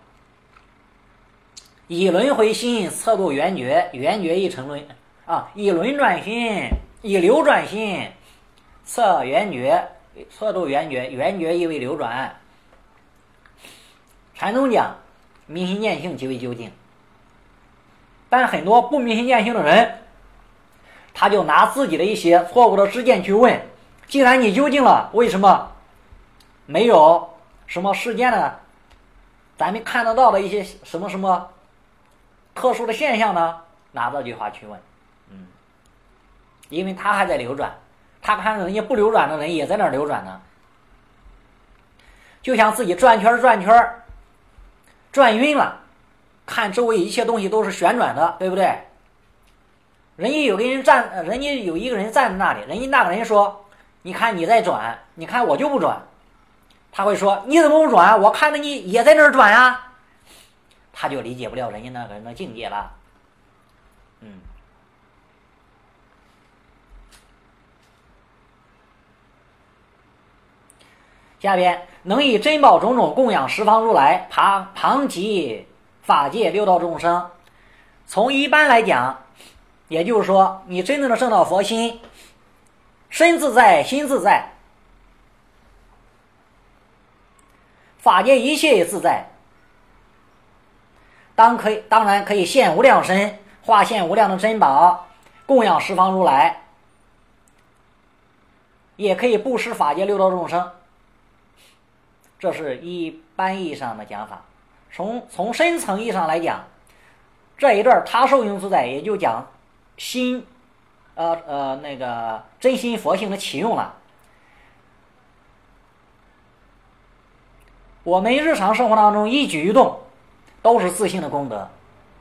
以轮回心测度圆觉，圆觉一成轮啊，以轮转心，以流转心测圆觉，测度圆觉，圆觉亦为流转。禅宗讲明心见性即为究竟，但很多不明心见性的人，他就拿自己的一些错误的知见去问，既然你究竟了，为什么没有什么世间的咱们看得到的一些什么什么特殊的现象呢？拿这句话去问。嗯，因为他还在流转，他看人家不流转的人也在那儿流转呢，就像自己转圈转圈转晕了，看周围一切东西都是旋转的，对不对？人家有个人站，人家有一个人站在那里，人家那个人说，你看你在转，你看我就不转。他会说，你怎么不转？我看着你也在那儿转啊。他就理解不了人家那个人的境界了。嗯，下边能以珍宝种种供养十方如来，旁旁及法界六道众生。从一般来讲，也就是说，你真正的证到佛心，身自在，心自在，法界一切也自在。当可以，当然可以现无量身，化现无量的珍宝，供养十方如来，也可以布施法界六道众生。这是一般意义上的讲法。从从深层意义上来讲，这一段他受用自在，也就讲心，呃呃那个真心佛性的启用了。我们日常生活当中一举一动都是自性的功德，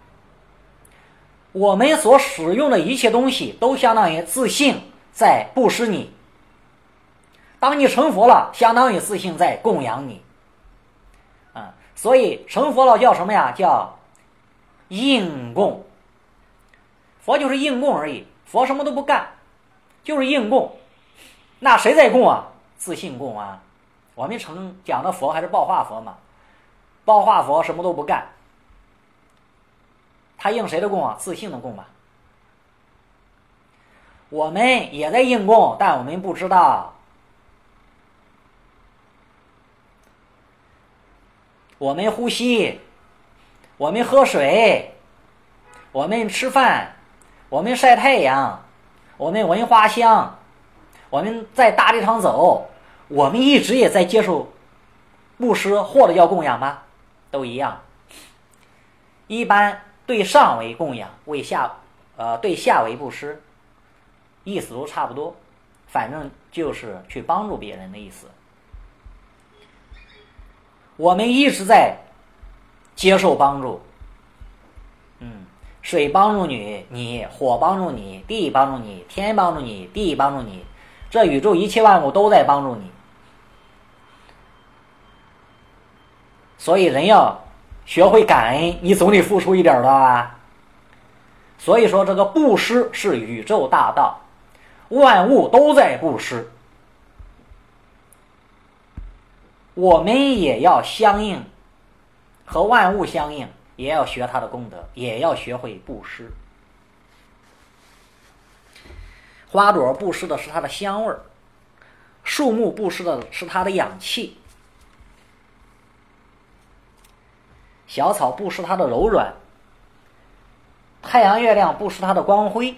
我们所使用的一切东西都相当于自性在布施你。当你成佛了，相当于自性在供养你。啊，所以成佛了叫什么呀？叫应供。佛就是应供而已，佛什么都不干，就是应供。那谁在供啊？自性供啊。我们成讲的佛还是报化佛嘛？报化佛什么都不干，他应谁的供啊？自性的供吧。我们也在应供，但我们不知道。我们呼吸，我们喝水，我们吃饭，我们晒太阳，我们闻花香，我们在大地上走，我们一直也在接受布施或者叫供养吗？都一样。一般对上为供养，为下呃对下为布施，意思都差不多，反正就是去帮助别人的意思。我们一直在接受帮助。嗯，水帮助你，你火帮助你，地帮助你，天帮助你，地帮助你，这宇宙一切万物都在帮助你。所以人要学会感恩，你总得付出一点的啊。所以说这个布施是宇宙大道，万物都在布施，我们也要相应，和万物相应，也要学它的功德，也要学会布施。花朵布施的是它的香味儿，树木布施的是它的氧气，小草布施它的柔软， 太阳、月亮不失它的光辉，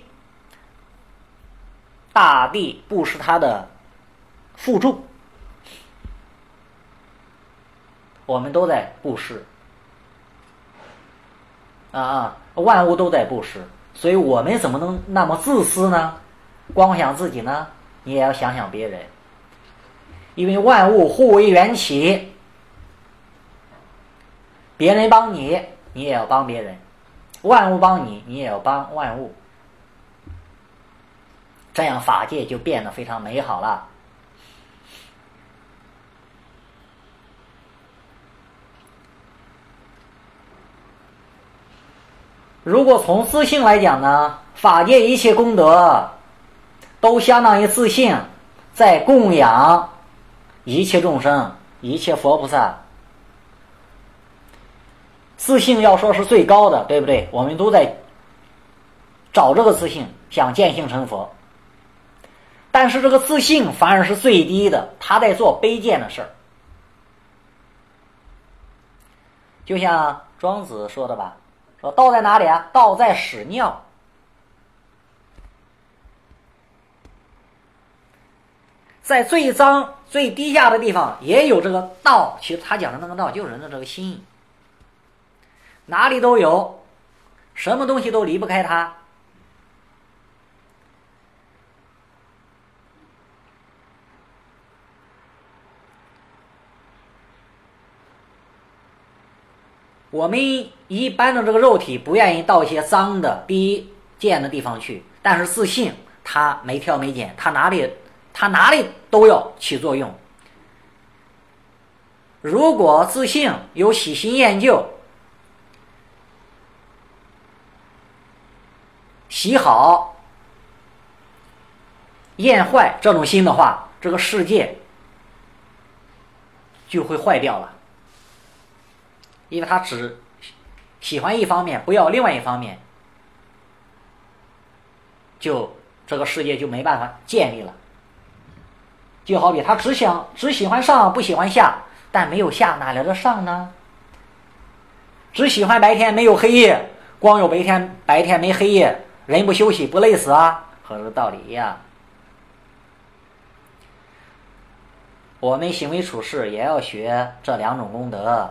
大地不失它的负重，我们都在布施啊啊，万物都在布施，所以我们怎么能那么自私呢？光想自己呢？你也要想想别人，因为万物互为缘起，别人帮你，你也要帮别人；万物帮你，你也要帮万物。这样法界就变得非常美好了。如果从自性来讲呢，法界一切功德都相当于自性在供养一切众生，一切佛菩萨。自性要说是最高的，对不对？我们都在找这个自性，想见性成佛。但是这个自性反而是最低的，他在做卑贱的事儿。就像庄子说的吧，说道在哪里啊？道在屎尿。在最脏最低下的地方也有这个道，其实他讲的那个道就是人的这个心，哪里都有，什么东西都离不开它。我们一般的这个肉体不愿意到一些脏的低贱的地方去，但是自性它没挑没拣，它哪里它哪里都要起作用。如果自性有喜新厌旧、喜好、厌坏这种心的话，这个世界就会坏掉了。因为他只喜欢一方面，不要另外一方面，就这个世界就没办法建立了。就好比他只想只喜欢上不喜欢下，但没有下哪来的上呢？只喜欢白天没有黑夜，光有白天白天没黑夜，人不休息不累死啊？和这个道理一样。我们行为处事也要学这两种功德。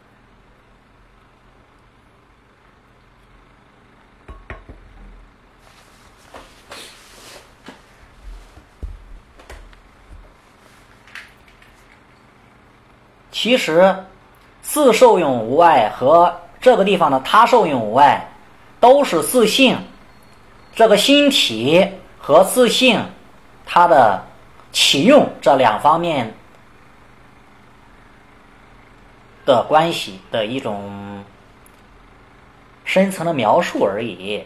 其实自受用无碍和这个地方的他受用无碍都是自性这个心体和自性它的起用这两方面的关系的一种深层的描述而已。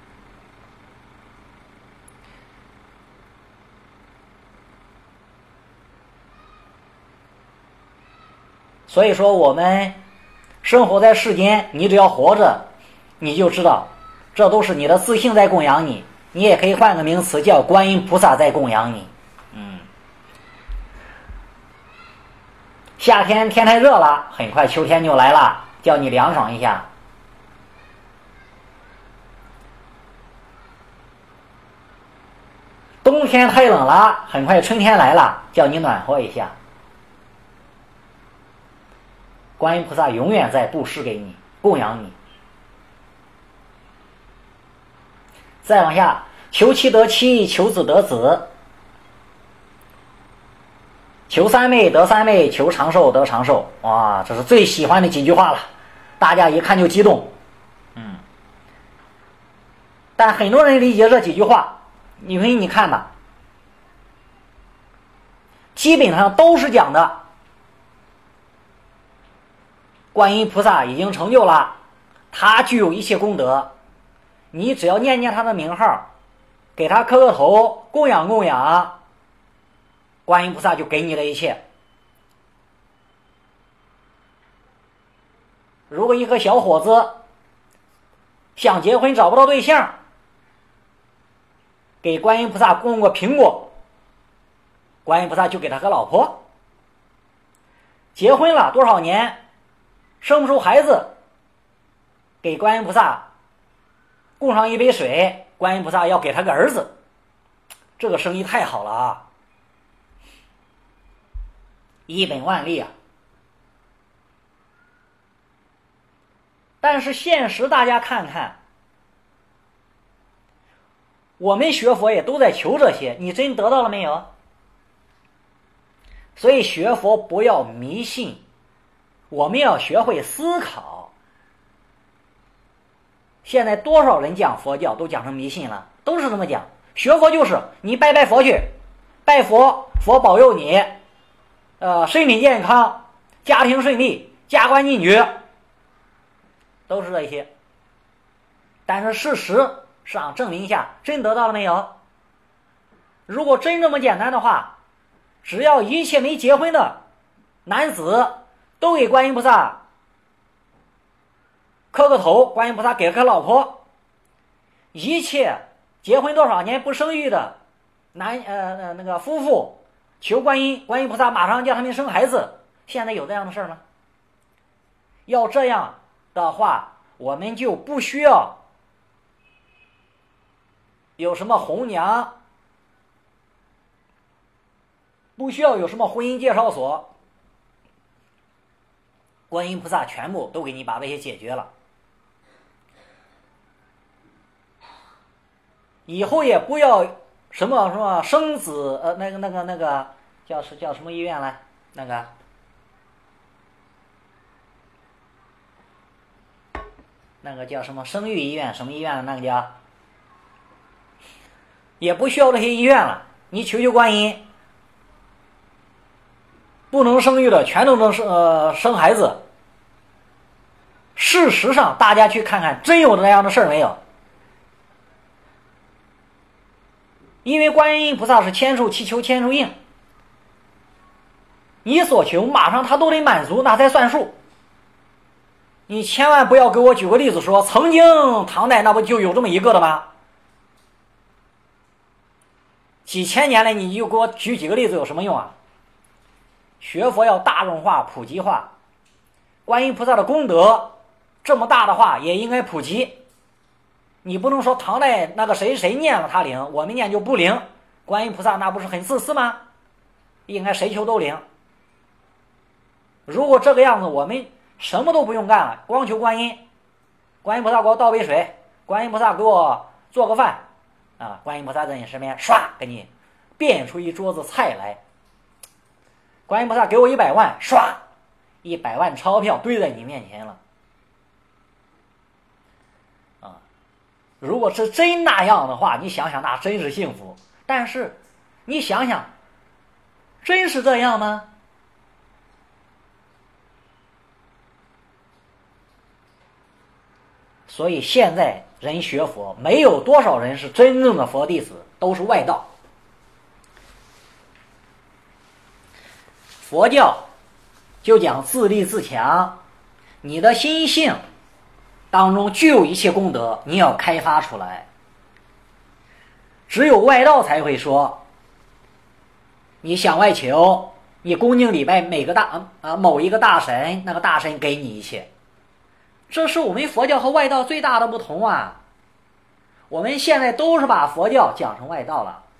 所以说我们生活在世间，你只要活着，你就知道这都是你的自性在供养你，你也可以换个名词叫观音菩萨在供养你。嗯，夏天天太热了，很快秋天就来了，叫你凉爽一下。冬天太冷了，很快春天来了，叫你暖和一下。观音菩萨永远在布施给你，供养你。再往下，求妻得妻，求子得子，求三昧得三昧，求长寿得长寿。哇，这是最喜欢的几句话了，大家一看就激动。嗯，但很多人理解这几句话，因为你看吧，基本上都是讲的观音菩萨已经成就了，他具有一切功德，你只要念念他的名号，给他磕个头，供养供养，观音菩萨就给你的一切。如果一个小伙子想结婚找不到对象，给观音菩萨供个苹果，观音菩萨就给他个老婆。结婚了多少年，生不出孩子，给观音菩萨供上一杯水，观音菩萨要给他个儿子，这个生意太好了啊，一本万利啊。但是现实大家看看，我们学佛也都在求这些，你真得到了没有？所以学佛不要迷信，我们要学会思考。现在多少人讲佛教都讲成迷信了，都是这么讲。学佛就是你拜拜佛去，拜佛，佛保佑你，呃，身体健康，家庭顺利，加官进爵，都是这些。但是事实上证明一下，真得到了没有？如果真这么简单的话，只要一切没结婚的男子都给观音菩萨磕个头，观音菩萨给了个老婆，一切结婚多少年不生育的男呃呃那个夫妇求观音，观音菩萨马上叫他们生孩子。现在有这样的事吗？要这样的话，我们就不需要有什么红娘，不需要有什么婚姻介绍所，观音菩萨全部都给你把这些解决了。以后也不要什么什么生子呃那个那个那个叫是叫什么医院来，那个那个叫什么生育医院，什么医院那个叫，也不需要这些医院了，你求求观音，不能生育的全都能生呃生孩子。事实上大家去看看，真有这样的事儿没有？因为观音菩萨是千手祈求千手应，你所求马上他都得满足，那才算数。你千万不要给我举个例子说曾经唐代那不就有这么一个的吗？几千年来你就给我举几个例子有什么用啊？学佛要大众化普及化，观音菩萨的功德这么大的话也应该普及。你不能说唐代那个谁谁念了他灵，我们念就不灵，观音菩萨那不是很自私吗？应该谁求都灵。如果这个样子，我们什么都不用干了，光求观音，观音菩萨给我倒杯水，观音菩萨给我做个饭啊，观音菩萨在你身边唰给你变出一桌子菜来，观音菩萨给我一百万，唰一百万钞票堆在你面前了啊！如果是真那样的话，你想想那真是幸福。但是你想想，真是这样吗？所以现在人学佛，没有多少人是真正的佛弟子，都是外道。佛教就讲自立自强，你的心性当中具有一切功德，你要开发出来。只有外道才会说，你向外求，你恭敬礼拜每个大啊某一个大神，那个大神给你一切。这是我们佛教和外道最大的不同啊！我们现在都是把佛教讲成外道了，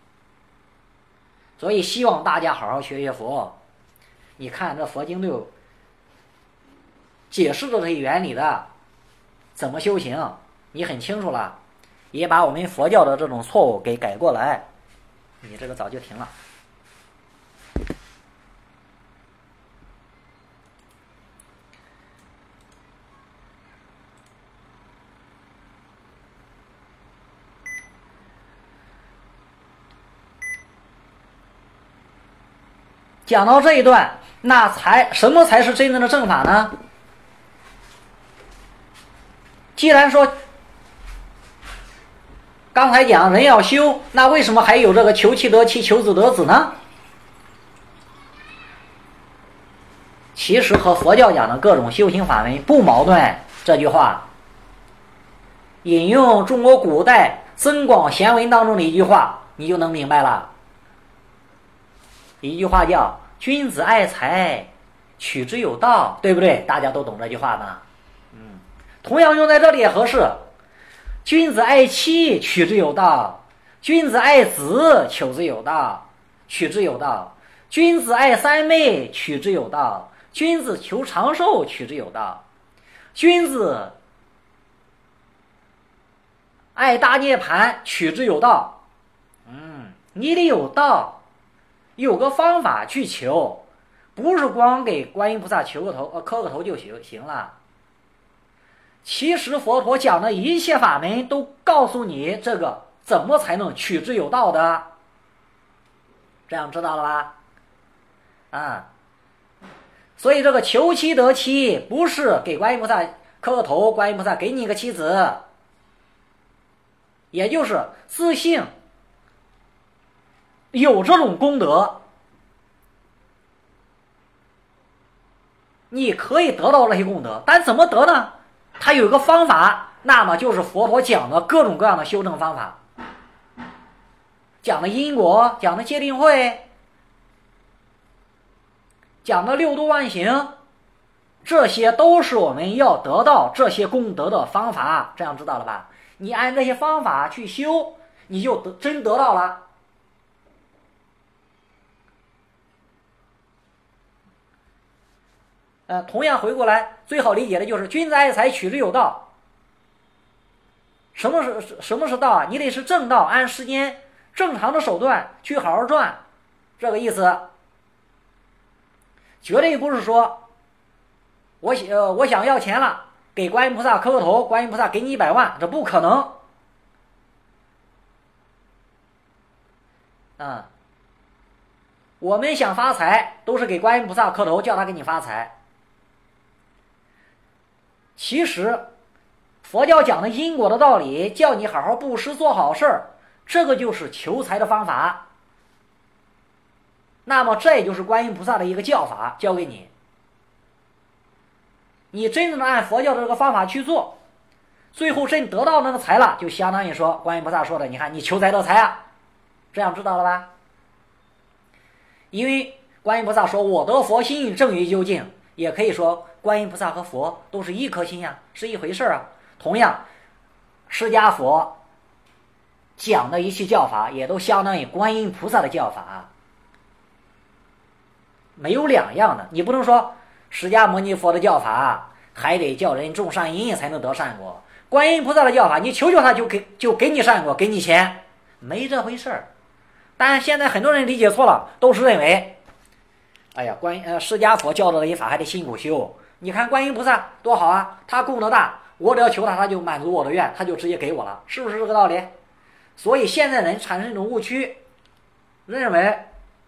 所以希望大家好好学学佛。你看这佛经都有解释着这些原理的，怎么修行你很清楚了，也把我们佛教的这种错误给改过来，你这个早就停了。讲到这一段，那才什么才是真正的正法呢？既然说刚才讲人要修，那为什么还有这个求其得其求子得子呢？其实和佛教讲的各种修行法门不矛盾。这句话引用中国古代增广贤文当中的一句话，你就能明白了。一句话叫君子爱财，取之有道，对不对？大家都懂这句话呢。嗯，同样用在这里也合适。 君子爱妻，取之有道；君子爱子，求之有道，取之有道；君子爱三妹，取之有道；君子求长寿，取之有道；君子爱大涅盘，取之有道。嗯，你得有道，有个方法去求，不是光给观音菩萨求个头，呃，磕个头就行行了。其实佛陀讲的一切法门都告诉你这个怎么才能取之有道的，这样知道了吧？啊，所以这个求妻得妻不是给观音菩萨磕个头，观音菩萨给你一个妻子，也就是自信有这种功德，你可以得到这些功德，但怎么得呢？它有一个方法，那么就是佛陀讲的各种各样的修正方法，讲的因果，讲的戒定慧，讲的六度万行，这些都是我们要得到这些功德的方法，这样知道了吧？你按这些方法去修，你就得真得到了。呃，同样回过来，最好理解的就是君子爱财，取之有道。什么是什么是道啊？你得是正道，按时间正常的手段去好好赚，这个意思。绝对不是说我呃我想要钱了，给观音菩萨磕个头，观音菩萨给你一百万，这不可能。啊、嗯，我们想发财，都是给观音菩萨磕头，叫他给你发财。其实佛教讲的因果的道理，叫你好好布施做好事儿，这个就是求财的方法。那么这也就是观音菩萨的一个教法，教给你，你真正的按佛教的这个方法去做，最后真得到那个财了，就相当于说观音菩萨说的，你看你求财得财啊，这样知道了吧？因为观音菩萨说我得佛心，正于究竟，也可以说观音菩萨和佛都是一颗心呀、啊，是一回事啊。同样，释迦佛讲的一切教法也都相当于观音菩萨的教法，没有两样的。你不能说释迦牟尼佛的教法还得叫人种善因才能得善果，观音菩萨的教法你求求他就给就给你善果，给你钱，没这回事儿。但现在很多人理解错了，都是认为哎呀，观音呃释迦佛教的这一法还得辛苦修。你看观音菩萨多好啊，他功德大，我只要求他，他就满足我的愿，他就直接给我了，是不是这个道理？所以现在人产生一种误区，认为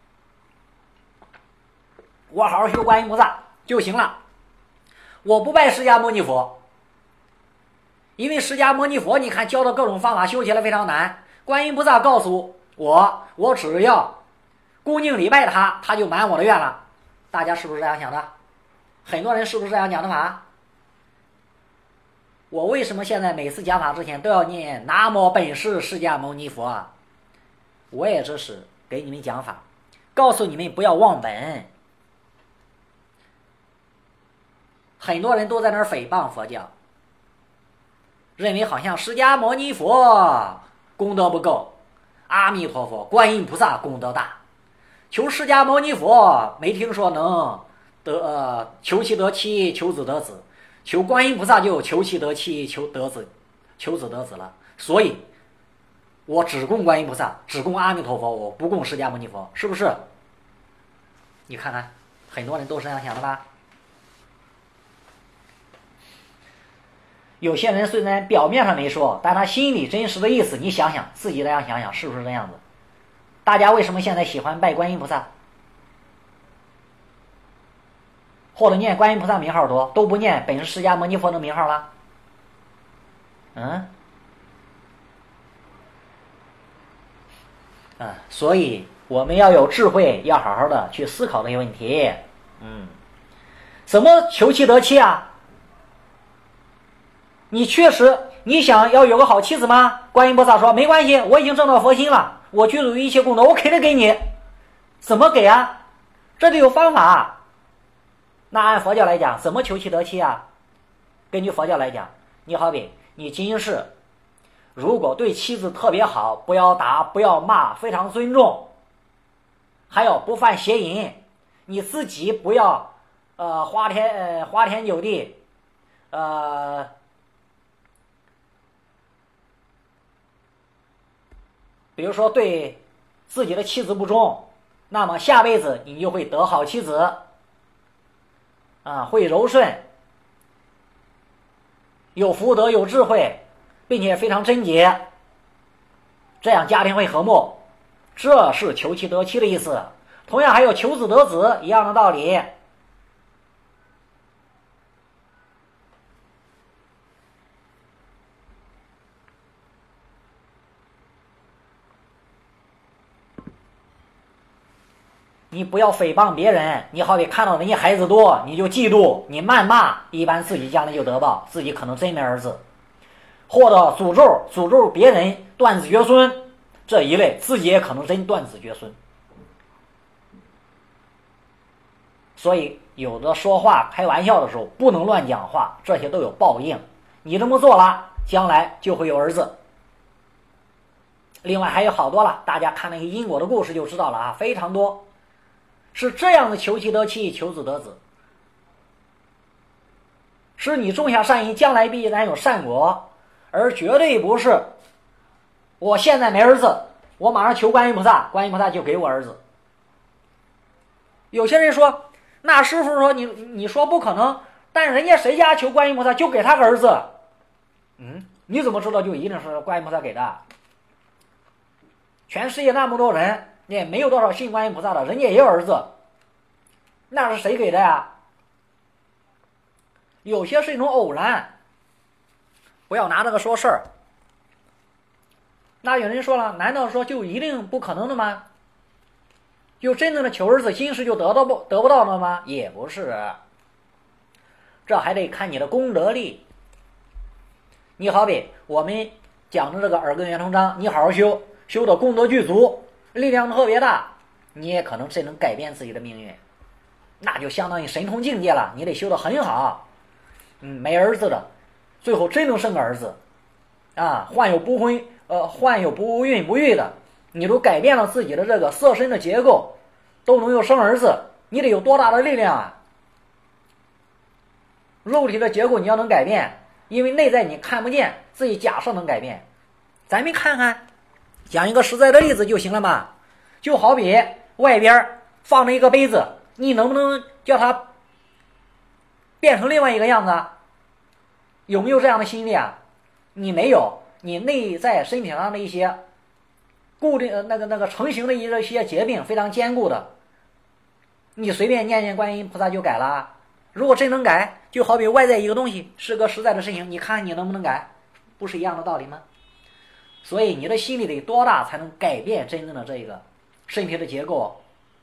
我好好修观音菩萨就行了，我不拜释迦牟尼佛，因为释迦牟尼佛你看教的各种方法修起来非常难，观音菩萨告诉我，我只要恭敬礼拜他，他就满我的愿了。大家是不是这样想的？很多人是不是这样讲的法？我为什么现在每次讲法之前都要念南无本师释迦牟尼佛啊？我也只是给你们讲法，告诉你们不要忘本。很多人都在那儿诽谤佛教，认为好像释迦牟尼佛功德不够，阿弥陀佛观音菩萨功德大，求释迦牟尼佛没听说能得呃求妻得妻，求子得子，求观音菩萨就求妻得妻，求得子，求子得子了。所以我只供观音菩萨，只供阿弥陀佛，我不供释迦牟尼佛，是不是？你看看很多人都是这样想的吧。有些人虽然表面上没说，但他心里真实的意思，你想想自己这样想想，是不是这样子？大家为什么现在喜欢拜观音菩萨，或者念观音菩萨名号多，都不念本释迦牟尼佛的名号了？嗯，啊，所以我们要有智慧，要好好的去思考这些问题。嗯，怎么求妻得妻啊？你确实你想要有个好妻子吗？观音菩萨说没关系，我已经证到佛心了，我具足一切功德，我肯定给你。怎么给啊？这得有方法。那按佛教来讲，怎么求妻得妻啊？根据佛教来讲，你好比你今世如果对妻子特别好，不要打，不要骂，非常尊重，还有不犯邪淫，你自己不要呃花天呃花天酒地，呃比如说对自己的妻子不忠，那么下辈子你就会得好妻子啊，会柔顺，有福德，有智慧，并且非常贞洁，这样家庭会和睦，这是求妻得妻的意思。同样还有求子得子一样的道理。你不要诽谤别人，你好比看到人家孩子多，你就嫉妒，你谩骂，一般自己将来就得报，自己可能真没儿子，或者诅咒诅咒别人断子绝孙，这一类自己也可能真断子绝孙。所以有的说话开玩笑的时候不能乱讲话，这些都有报应，你这么做了，将来就会有儿子。另外还有好多了，大家看那些因果的故事就知道了啊，非常多。是这样的求妻得妻，求子得子，是你种下善因，将来必然有善果，而绝对不是我现在没儿子，我马上求观音菩萨，观音菩萨就给我儿子。有些人说，那师傅说你你说不可能，但人家谁家求观音菩萨就给他个儿子，嗯，你怎么知道就一定是观音菩萨给的？全世界那么多人，也没有多少信观音菩萨的，人家也有儿子，那是谁给的呀？有些是一种偶然，不要拿这个说事儿。那有人说了，难道说就一定不可能的吗？就真正的求儿子今世就得到不得不到了吗？也不是，这还得看你的功德力。你好比我们讲的这个耳根圆通章，你好好修，修的功德具足，力量特别大，你也可能真能改变自己的命运，那就相当于神通境界了。你得修得很好，嗯，没儿子的，最后真能生个儿子，啊，患有不婚呃患有不孕不育的，你都改变了自己的这个色身的结构，都能有生儿子，你得有多大的力量啊！肉体的结构你要能改变，因为内在你看不见，自己假设能改变。咱们看看，讲一个实在的例子就行了嘛。就好比外边放着一个杯子，你能不能叫它变成另外一个样子啊？有没有这样的心力啊？你没有，你内在身体上的一些固定那个那个成型的一些疾病非常坚固的，你随便念念观音菩萨就改了。如果真能改，就好比外在一个东西是个实在的事情，你看你能不能改，不是一样的道理吗？所以你的心力得多大才能改变真正的这个身体的结构？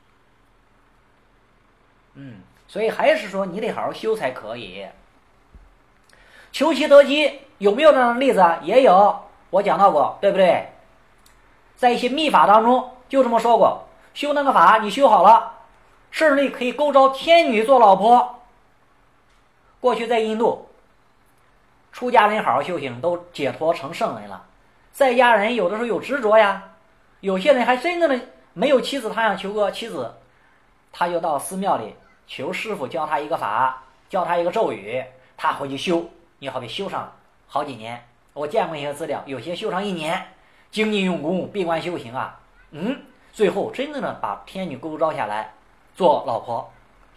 嗯，所以还是说你得好好修才可以。求其得其有没有这样的例子啊？也有，我讲到过，对不对？在一些密法当中就这么说过，修那个法你修好了，甚至可以勾招天女做老婆。过去在印度，出家人好好修行都解脱成圣人了，在家人有的时候有执着呀，有些人还真正的没有妻子，他想求个妻子，他就到寺庙里求师傅教他一个法，教他一个咒语，他回去修，你好比修上好几年。我见过一些资料，有些修上一年，精进用功，闭关修行啊，嗯，最后真正的把天女勾招下来做老婆。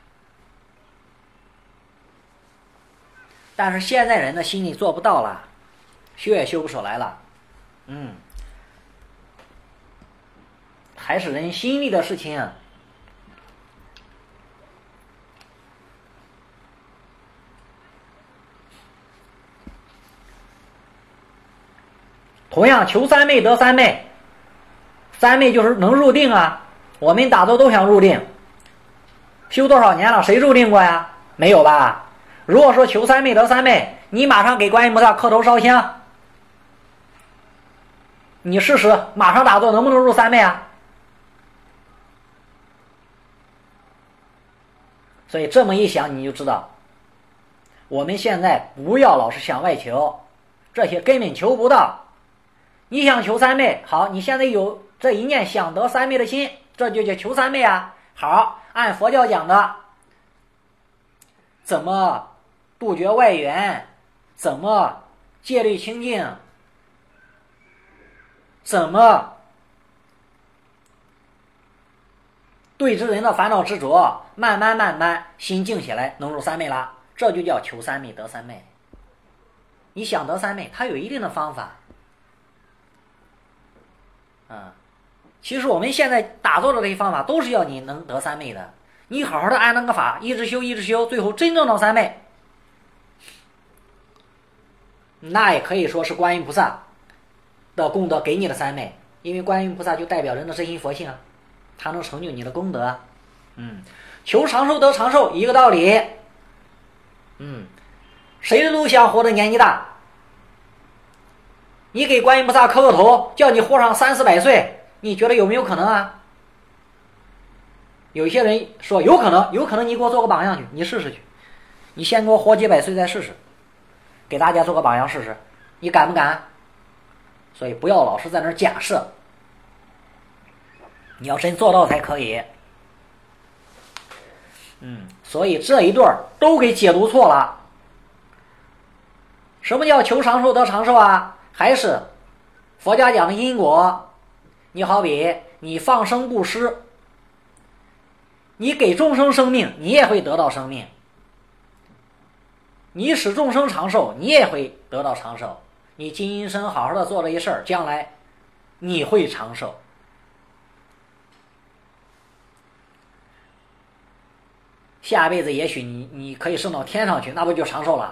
但是现在人的心里做不到了，修也修不出来了，嗯，还是人心力的事情。同样求三昧得三昧，三昧就是能入定啊，我们大多都想入定，修多少年了谁入定过呀？没有吧？如果说求三昧得三昧，你马上给观音菩萨磕头烧香，你试试马上打坐能不能入三昧啊？所以这么一想你就知道，我们现在不要老是向外求，这些根本求不到， 你想求三昧，好，你现在有这一念想得三昧的心，这就叫求三昧啊。好，按佛教讲的，怎么杜绝外缘，怎么戒律清净，怎么对治人的烦恼执着，慢慢慢慢心静下来，能入三昧了，这就叫求三昧得三昧。你想得三昧，它有一定的方法。啊，其实我们现在打坐的这些方法都是要你能得三昧的。你好好的按那个法，一直修一直修，最后真正到三昧，那也可以说是观音菩萨的功德给你的三昧，因为观音菩萨就代表人的真心佛性啊，它能成就你的功德。嗯，求长寿得长寿，一个道理。嗯，谁都想活得年纪大。你给观音菩萨磕个头，叫你活上三四百岁，你觉得有没有可能啊？有一些人说有可能，有可能，你给我做个榜样去，你试试去，你先给我活几百岁再试试，给大家做个榜样试试，你敢不敢？所以不要老是在那儿假设，你要真做到才可以。嗯，所以这一段都给解读错了。什么叫求长寿得长寿啊？还是佛家讲的因果。你好比你放生布施，你给众生生命，你也会得到生命；你使众生长寿，你也会得到长寿。你今生好好的做这一事儿，将来你会长寿。下辈子也许你你可以升到天上去，那不就长寿了？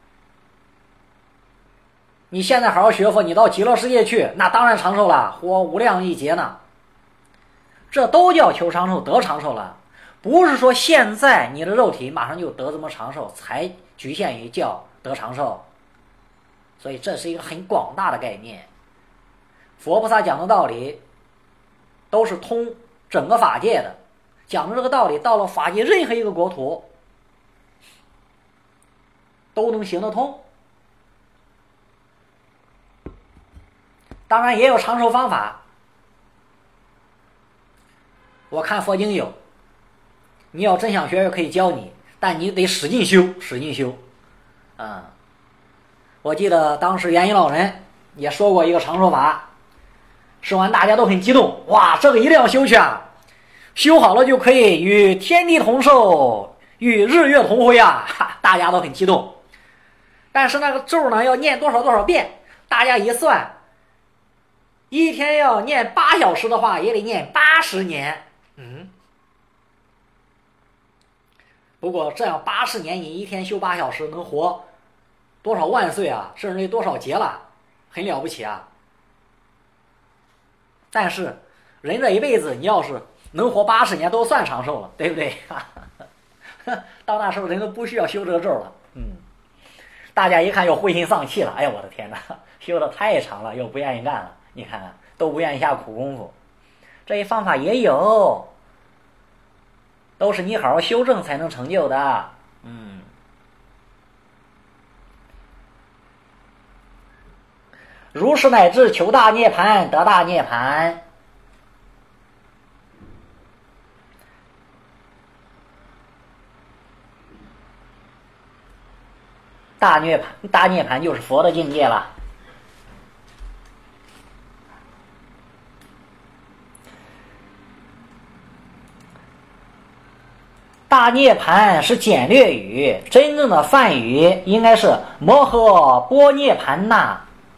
你现在好好学佛，你到极乐世界去，那当然长寿了，活无量亿劫呢。这都叫求长寿得长寿了，不是说现在你的肉体马上就得这么长寿才局限于叫得长寿。所以这是一个很广大的概念。佛菩萨讲的道理都是通整个法界的，讲的这个道理到了法界任何一个国土都能行得通。当然也有长寿方法，我看佛经有，你要真想学可以教你，但你得使劲修，使劲修啊！我记得当时圆寂老人也说过一个长寿法，说完大家都很激动，哇，这个一定要修去啊！修好了就可以与天地同寿，与日月同辉啊！哈，大家都很激动。但是那个咒呢，要念多少多少遍，大家一算，一天要念八小时的话，也得念八十年。嗯，不过这样八十年，你一天修八小时，能活多少万岁啊？甚至于多少劫了，很了不起啊！但是人这一辈子，你要是能活八十年，都算长寿了，对不对？到那时候人都不需要修这个咒了。嗯，大家一看又灰心丧气了，哎呀，我的天哪，修的太长了，又不愿意干了。你看看，都不愿意下苦功夫。这一方法也有，都是你好好修正才能成就的。嗯，如是乃至求大涅盘，得大涅盘。大涅盘，大涅盘就是佛的境界了。大涅盘是简略语，真正的梵语应该是摩诃波涅盘那。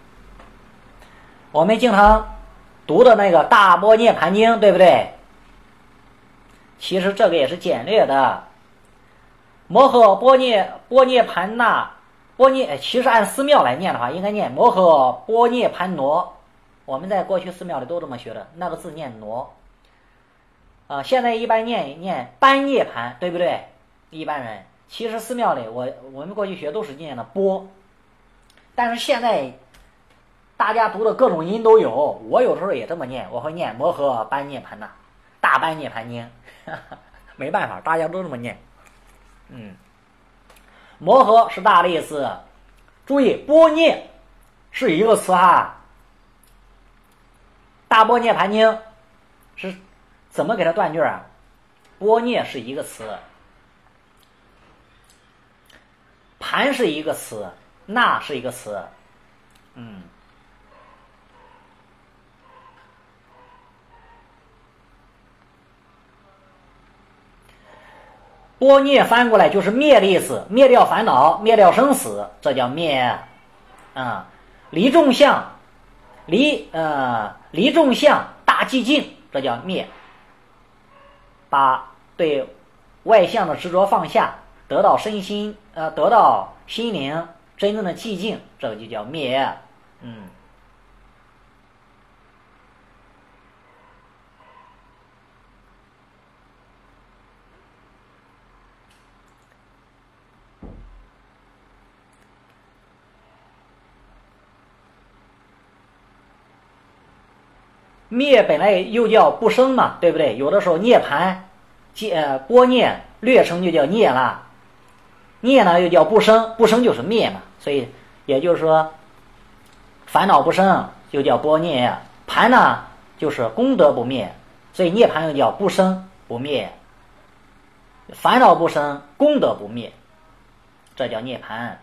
我们经常读的那个大般涅盘经，对不对？其实这个也是简略的。摩诃波涅波涅盘那，波涅其实按寺庙来念的话，应该念摩诃波涅盘挪。我们在过去寺庙里都这么学的，那个字念挪。啊、呃，现在一般念念般涅盘，对不对？一般人其实寺庙里，我我们过去学都是念的波，但是现在大家读的各种音都有，我有时候也这么念，我会念摩诃般涅盘呐，大般涅盘经，没办法，大家都这么念。嗯，摩诃是大的意思，注意波涅是一个词哈， 大般涅盘经是怎么给它断句啊？般涅是一个词，盘是一个词，那是一个词，嗯。般涅翻过来就是灭的意思，灭掉烦恼，灭掉生死，这叫灭。啊，离众相，离呃离众相大寂静，这叫灭。把对外相的执着放下，得到身心呃得到心灵真正的寂静，这个就叫灭。嗯。灭本来又叫不生嘛，对不对？有的时候涅盘，呃，般涅略称就叫涅了，涅呢又叫不生，不生就是灭嘛，所以也就是说，烦恼不生就叫般涅，盘呢就是功德不灭，所以涅盘又叫不生不灭，烦恼不生，功德不灭，这叫涅盘。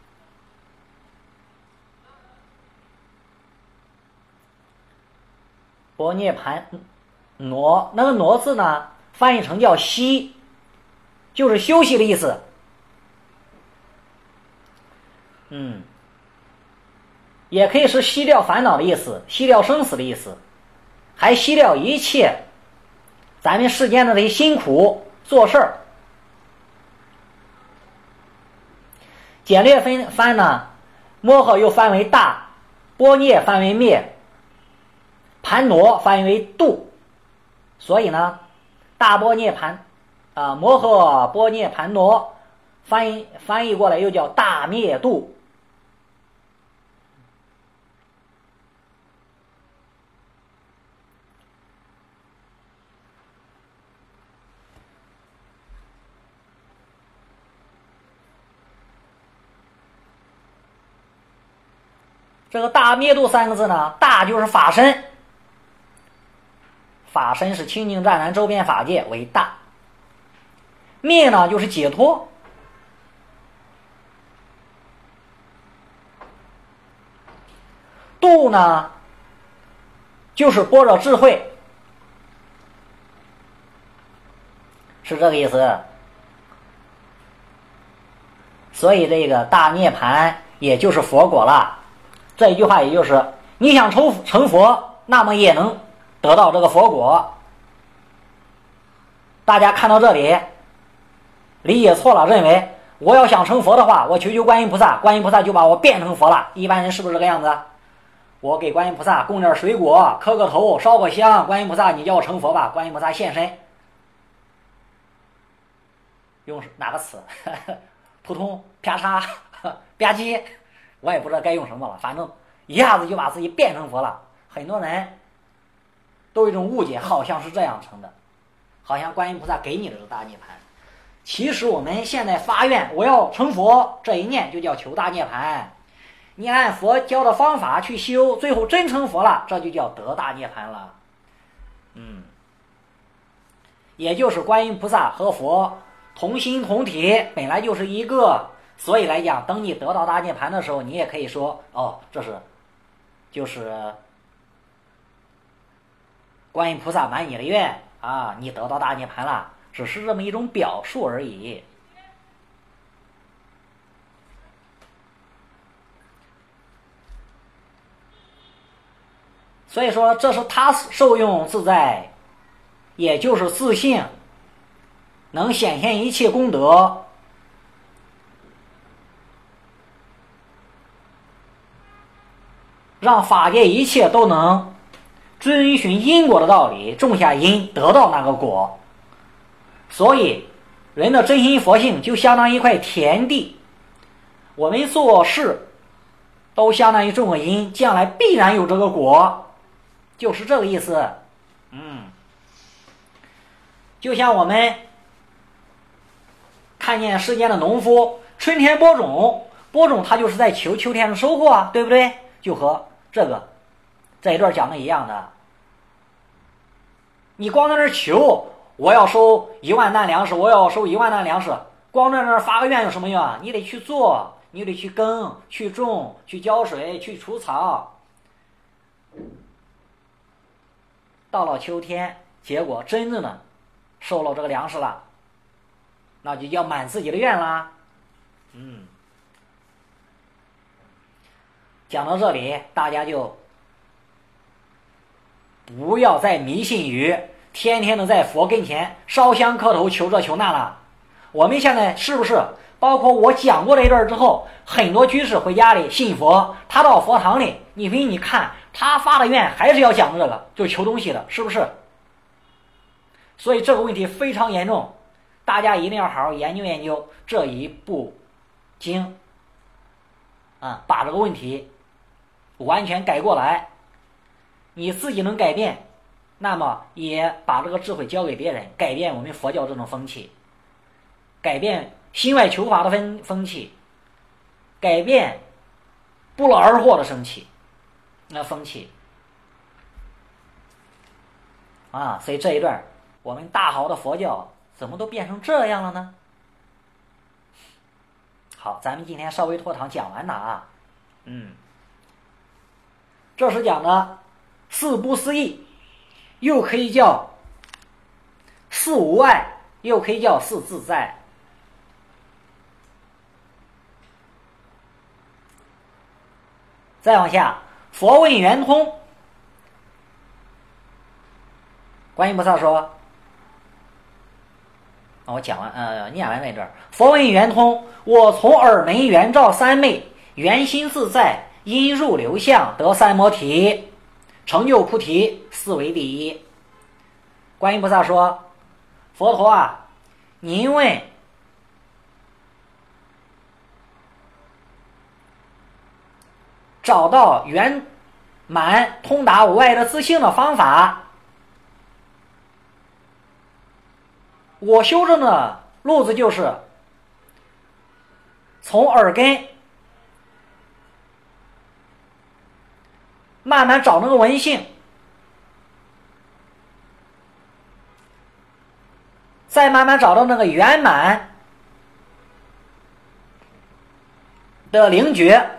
般涅盘挪，那个挪字呢翻译成叫息，就是休息的意思。嗯，也可以是息掉烦恼的意思，息掉生死的意思，还息掉一切咱们世间的这些辛苦做事儿。简略分翻呢，摩诃又翻为大，般涅翻为灭，盘挪翻译为度，所以呢，大般涅盘啊，摩诃般涅盘挪翻译翻译过来又叫大灭度。这个大灭度三个字呢，大就是法身。法身是清净湛然周边法界为大，灭呢就是解脱，度呢就是般若智慧，是这个意思。所以这个大涅盘也就是佛果了，这一句话也就是你想成成佛，那么也能得到这个佛果。大家看到这里理解错了，认为我要想成佛的话，我求求观音菩萨，观音菩萨就把我变成佛了。一般人是不是这个样子？我给观音菩萨供点水果，磕个头，烧个香，观音菩萨你叫我成佛吧，观音菩萨现身。用哪个词？扑通啪嚓吧唧，我也不知道该用什么了，反正一下子就把自己变成佛了。很多人都有一种误解，好像是这样成的，好像观音菩萨给你的是大涅盘。其实我们现在发愿我要成佛，这一念就叫求大涅盘。你按佛教的方法去修，最后真成佛了，这就叫得大涅盘了。嗯，也就是观音菩萨和佛同心同体，本来就是一个。所以来讲，等你得到大涅盘的时候，你也可以说哦，这是就是观音菩萨满你的愿啊，你得到大涅盘了，只是这么一种表述而已。所以说这是他受用自在，也就是自性能显现一切功德，让法界一切都能遵循因果的道理，种下因得到那个果。所以人的真心佛性就相当于一块田地，我们做事都相当于种个因，将来必然有这个果，就是这个意思。嗯，就像我们看见世间的农夫春天播种，播种他就是在求秋天的收获啊，对不对？就和这个这一段讲的一样的， 你光在那儿求，我要收一万担粮食，我要收一万担粮食，光在那儿发个愿有什么用啊？你得去做，你得去耕、去种、去浇水、去除草。到了秋天，结果真正的收了这个粮食了，那就要满自己的愿啦。嗯，讲到这里，大家就不要再迷信于天天的在佛跟前烧香磕头求这求那了。我们现在是不是包括我讲过这一段之后，很多居士回家里信佛，他到佛堂里，你为你看他发的愿还是要讲这个，就求东西的，是不是？所以这个问题非常严重，大家一定要好好研究研究这一部经啊，把这个问题完全改过来。你自己能改变，那么也把这个智慧交给别人，改变我们佛教这种风气，改变心外求法的风风气，改变不劳而获的生气，那风气啊。所以这一段我们大好的佛教怎么都变成这样了呢？好，咱们今天稍微拖堂讲完了啊。嗯，这是讲的四不思议，又可以叫四无碍，又可以叫四自在。再往下，佛问圆通，观音菩萨说，我讲完呃念完那阵儿，佛问圆通，我从耳门圆照三昧，圆心自在，因入流相，得三摩提，成就菩提，四为第一。观音菩萨说，佛陀啊，您问找到圆满通达无碍的自性的方法，我修正的路子就是从耳根慢慢找那个闻性，再慢慢找到那个圆满的灵觉，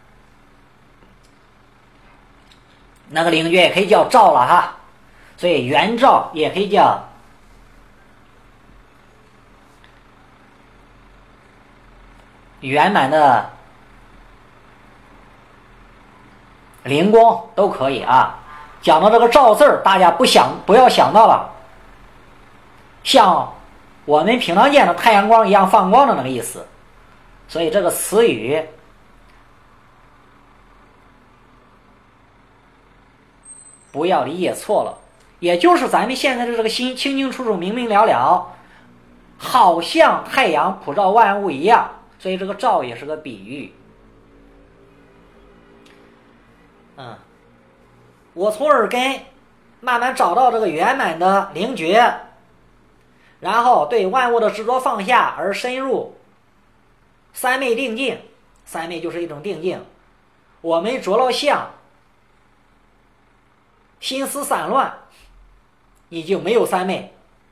那个灵觉也可以叫照了哈，所以圆照也可以叫圆满的灵光都可以啊。讲到这个照字儿，大家不想不要想到了像我们平常见的太阳光一样放光的那个意思，所以这个词语不要理解错了，也就是咱们现在的这个心清清楚楚明明了了，好像太阳普照万物一样，所以这个照也是个比喻。嗯，我从耳根慢慢找到这个圆满的灵觉，然后对万物的执着放下，而深入三昧定境。三昧就是一种定境，我们着了相，心思散乱，你就没有三昧。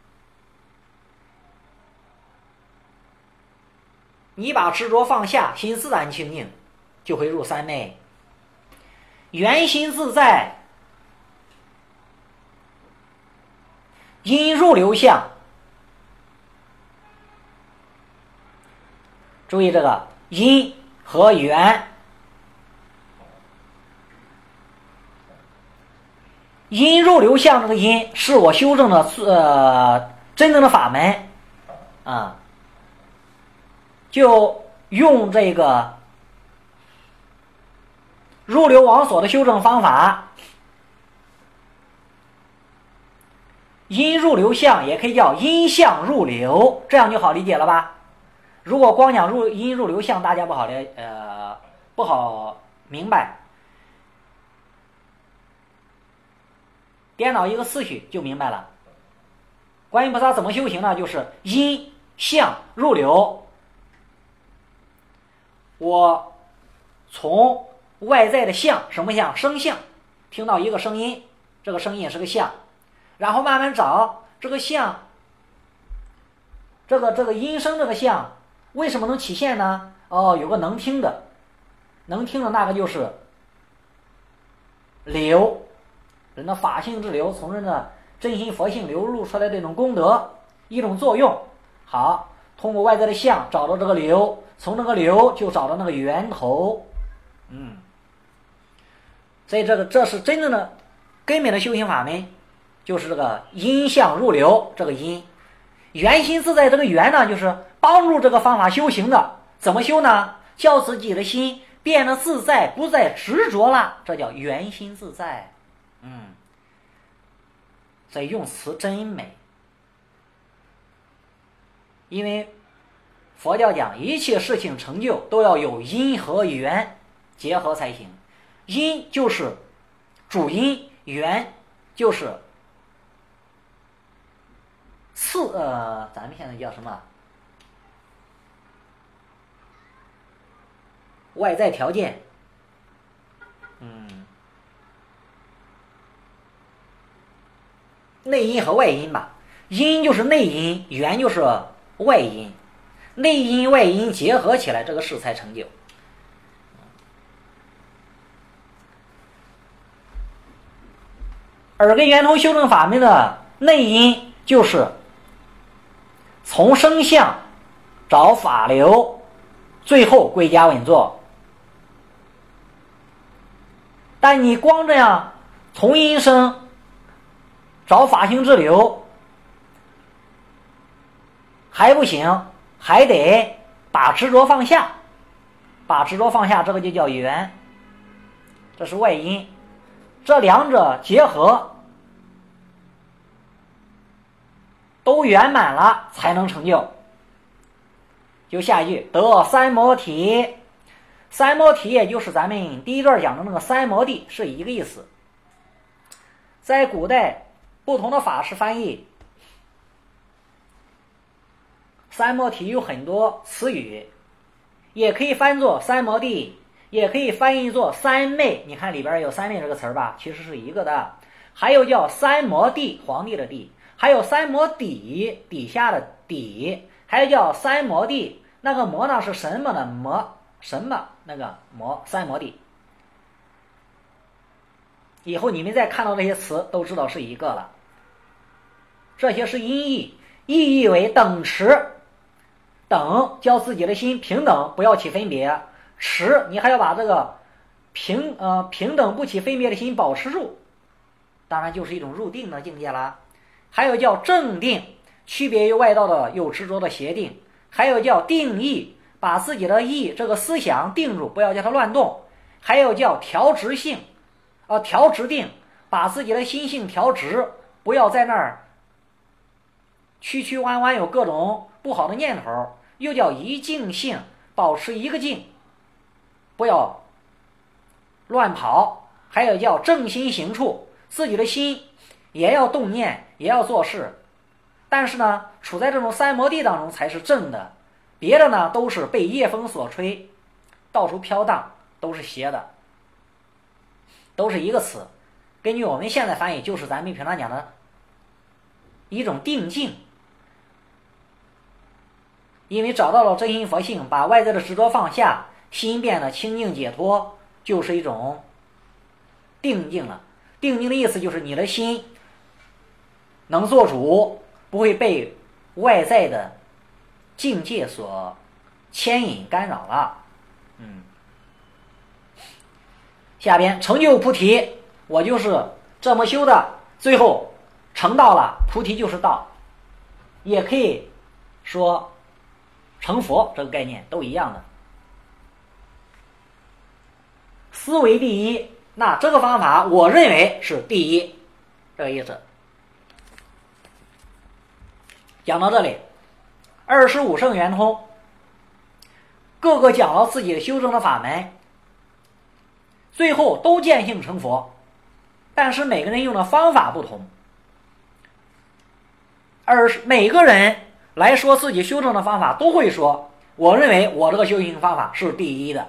你把执着放下，心自然清净，就会入三昧。圆心自在，因入流相。注意这个因和圆，因入流相这个因是我修正的呃真正的法门啊，就用这个入流往所的修正方法，因入流相也可以叫因相入流，这样就好理解了吧？如果光讲入因入流相，大家不好理呃不好明白，颠倒一个次序就明白了。观音菩萨怎么修行呢？就是因相入流，我从外在的相，什么相？声相，听到一个声音，这个声音是个相， 然后慢慢找这个相，这个这个音声这个相为什么能起现呢？哦，有个能听的，能听的那个就是流，人的法性之流，从人的真心佛性流露出来的这种功德，一种作用。好，通过外在的相找到这个流，从这个流就找到那个源头。嗯，所以这个这是真正的根本的修行法门，就是这个因相入流。这个因圆心自在，这个圆呢，就是帮助这个方法修行的。怎么修呢？叫自己的心变得自在，不再执着了，这叫圆心自在。嗯，所以用词真美。因为佛教讲一切事情成就都要有因和缘结合才行。因就是主因，缘就是次呃，咱们现在叫什么？外在条件。嗯，内因和外因吧。因就是内因，缘就是外因，内因外因结合起来，这个事才成就。耳根圆通修正法门的内因就是从声相找法流，最后归家稳坐。但你光这样从音声找法性之流还不行，还得把执着放下，把执着放下，这个就叫缘，这是外因。这两者结合都圆满了才能成就。就下一句得三摩体，三摩体也就是咱们第一段讲的那个三摩地是一个意思。在古代不同的法师翻译三摩体有很多词语，也可以翻作三摩地，也可以翻译作三昧。你看里边有三昧这个词儿吧，其实是一个的。还有叫三摩地，皇帝的地，还有三摩底，底下的底，还有叫三摩地。那个摩呢是什么的摩，什么那个摩，三摩地。以后你们再看到这些词都知道是一个了。这些是音译，意译为等持。等叫自己的心平等，不要起分别。持你还要把这个平呃平等不起分别的心保持住，当然就是一种入定的境界啦。还有叫正定，区别于外道的有执着的邪定。还有叫定意，把自己的意这个思想定住，不要叫它乱动。还有叫调直性，呃调直定，把自己的心性调直，不要在那儿曲曲弯弯有各种不好的念头。又叫一静性，保持一个静，不要乱跑。还有叫正心行处，自己的心也要动念，也要做事，但是呢处在这种三摩地当中才是正的，别的呢都是被夜风所吹，到处飘荡，都是邪的，都是一个词。根据我们现在翻译，就是咱们平常讲的一种定境。因为找到了真心佛性，把外在的执着放下，心变得清净解脱，就是一种定境了。定境的意思就是你的心能做主，不会被外在的境界所牵引干扰了。嗯，下边成就菩提，我就是这么修的，最后成道了，菩提就是道，也可以说成佛，这个概念都一样的。思维第一，那这个方法我认为是第一，这个意思。讲到这里，二十五圣圆通，各个讲了自己的修正的法门，最后都见性成佛，但是每个人用的方法不同。而每个人来说自己修正的方法，都会说我认为我这个修行方法是第一的。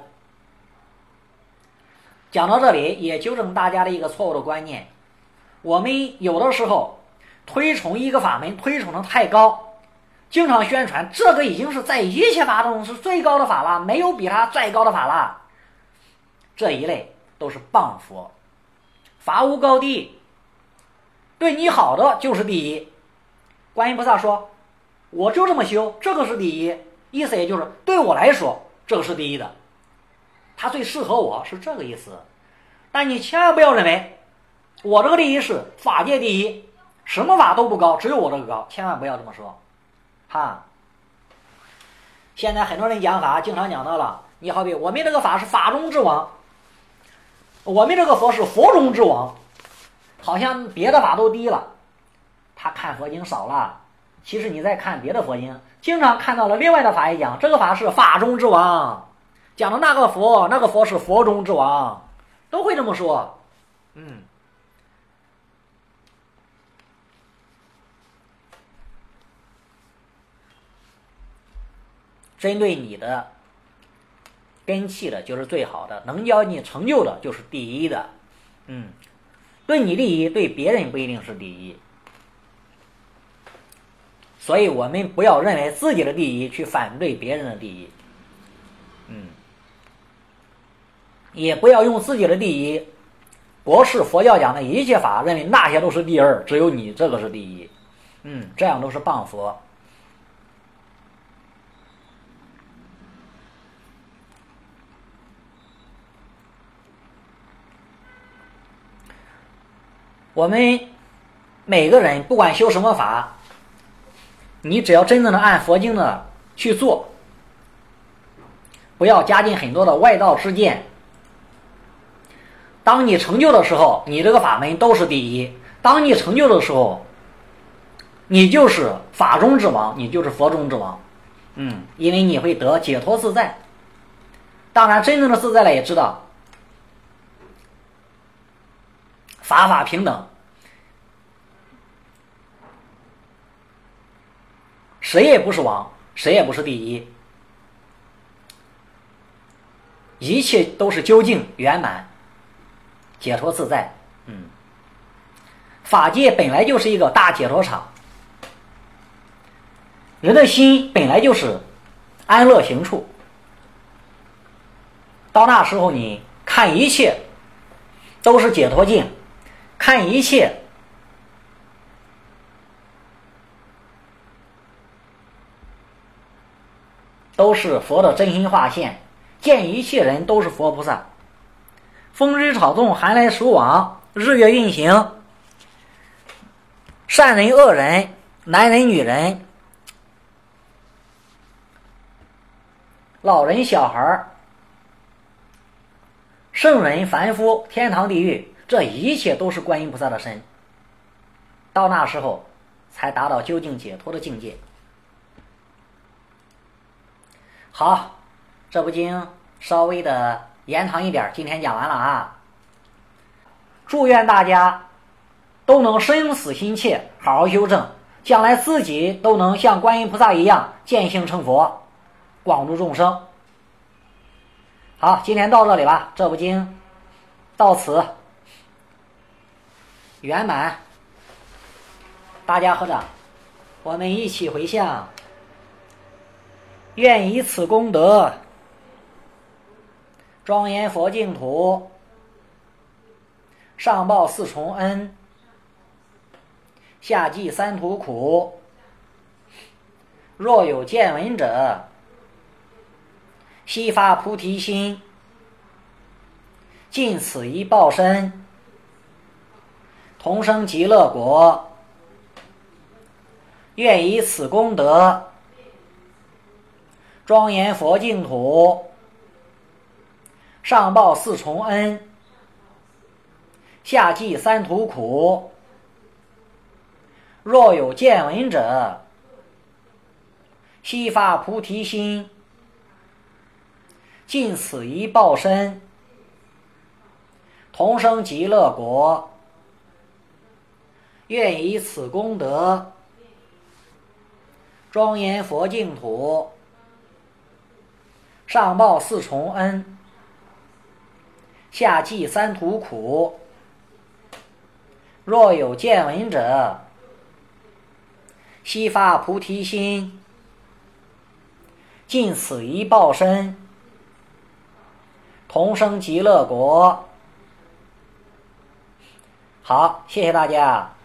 讲到这里，也纠正大家的一个错误的观念，我们有的时候推崇一个法门推崇的太高，经常宣传这个已经是在一切法中是最高的法了，没有比它再高的法了，这一类都是谤佛。法无高低，对你好的就是第一。观音菩萨说我就这么修，这个是第一，意思也就是对我来说这个是第一的，它最适合我，是这个意思。但你千万不要认为我这个第一是法界第一，什么法都不高，只有我这个高，千万不要这么说哈。现在很多人讲法经常讲到了，你好比我们这个法是法中之王，我们这个佛是佛中之王，好像别的法都低了，他看佛经少了。其实你在看别的佛经，经常看到了另外的法也讲这个法是法中之王，讲的那个佛那个佛是佛中之王，都会这么说。嗯，针对你的根器的就是最好的，能教你成就的就是第一的。嗯，对你第一，对别人不一定是第一。所以我们不要认为自己的第一去反对别人的第一，嗯，也不要用自己的第一驳斥佛教讲的一切法，认为那些都是第二，只有你这个是第一，嗯，这样都是谤佛。我们每个人不管修什么法，你只要真正的按佛经的去做，不要加进很多的外道之见。当你成就的时候，你这个法门都是第一；当你成就的时候，你就是法中之王，你就是佛中之王。嗯，因为你会得解脱自在。当然，真正的自在了也知道，法法平等。谁也不是王，谁也不是第一，一切都是究竟圆满解脱自在。嗯，法界本来就是一个大解脱场，人的心本来就是安乐行处，到那时候你看一切都是解脱境，看一切都是佛的真心化现，见一切人都是佛菩萨。风吹草动，寒来暑往，日月运行，善人恶人，男人女人，老人小孩，圣人凡夫，天堂地狱，这一切都是观音菩萨的身。到那时候才达到究竟解脱的境界。好，这部经稍微的延长一点，今天讲完了啊。祝愿大家都能生死心切，好好修正，将来自己都能像观音菩萨一样见性成佛，广度众生。好，今天到这里吧，这部经到此圆满。大家合掌，我们一起回向，愿以此功德庄严佛净土，上报四重恩，下济三途苦。若有见闻者，悉发菩提心，尽此一报身，同生极乐国。愿以此功德庄严佛净土，上报四重恩，下济三途苦。若有见闻者，悉发菩提心，尽此一报身，同生极乐国。愿以此功德庄严佛净土，上报四重恩，下济三途苦。若有见闻者， 悉发菩提心，尽此一报身，同生极乐国。好，谢谢大家。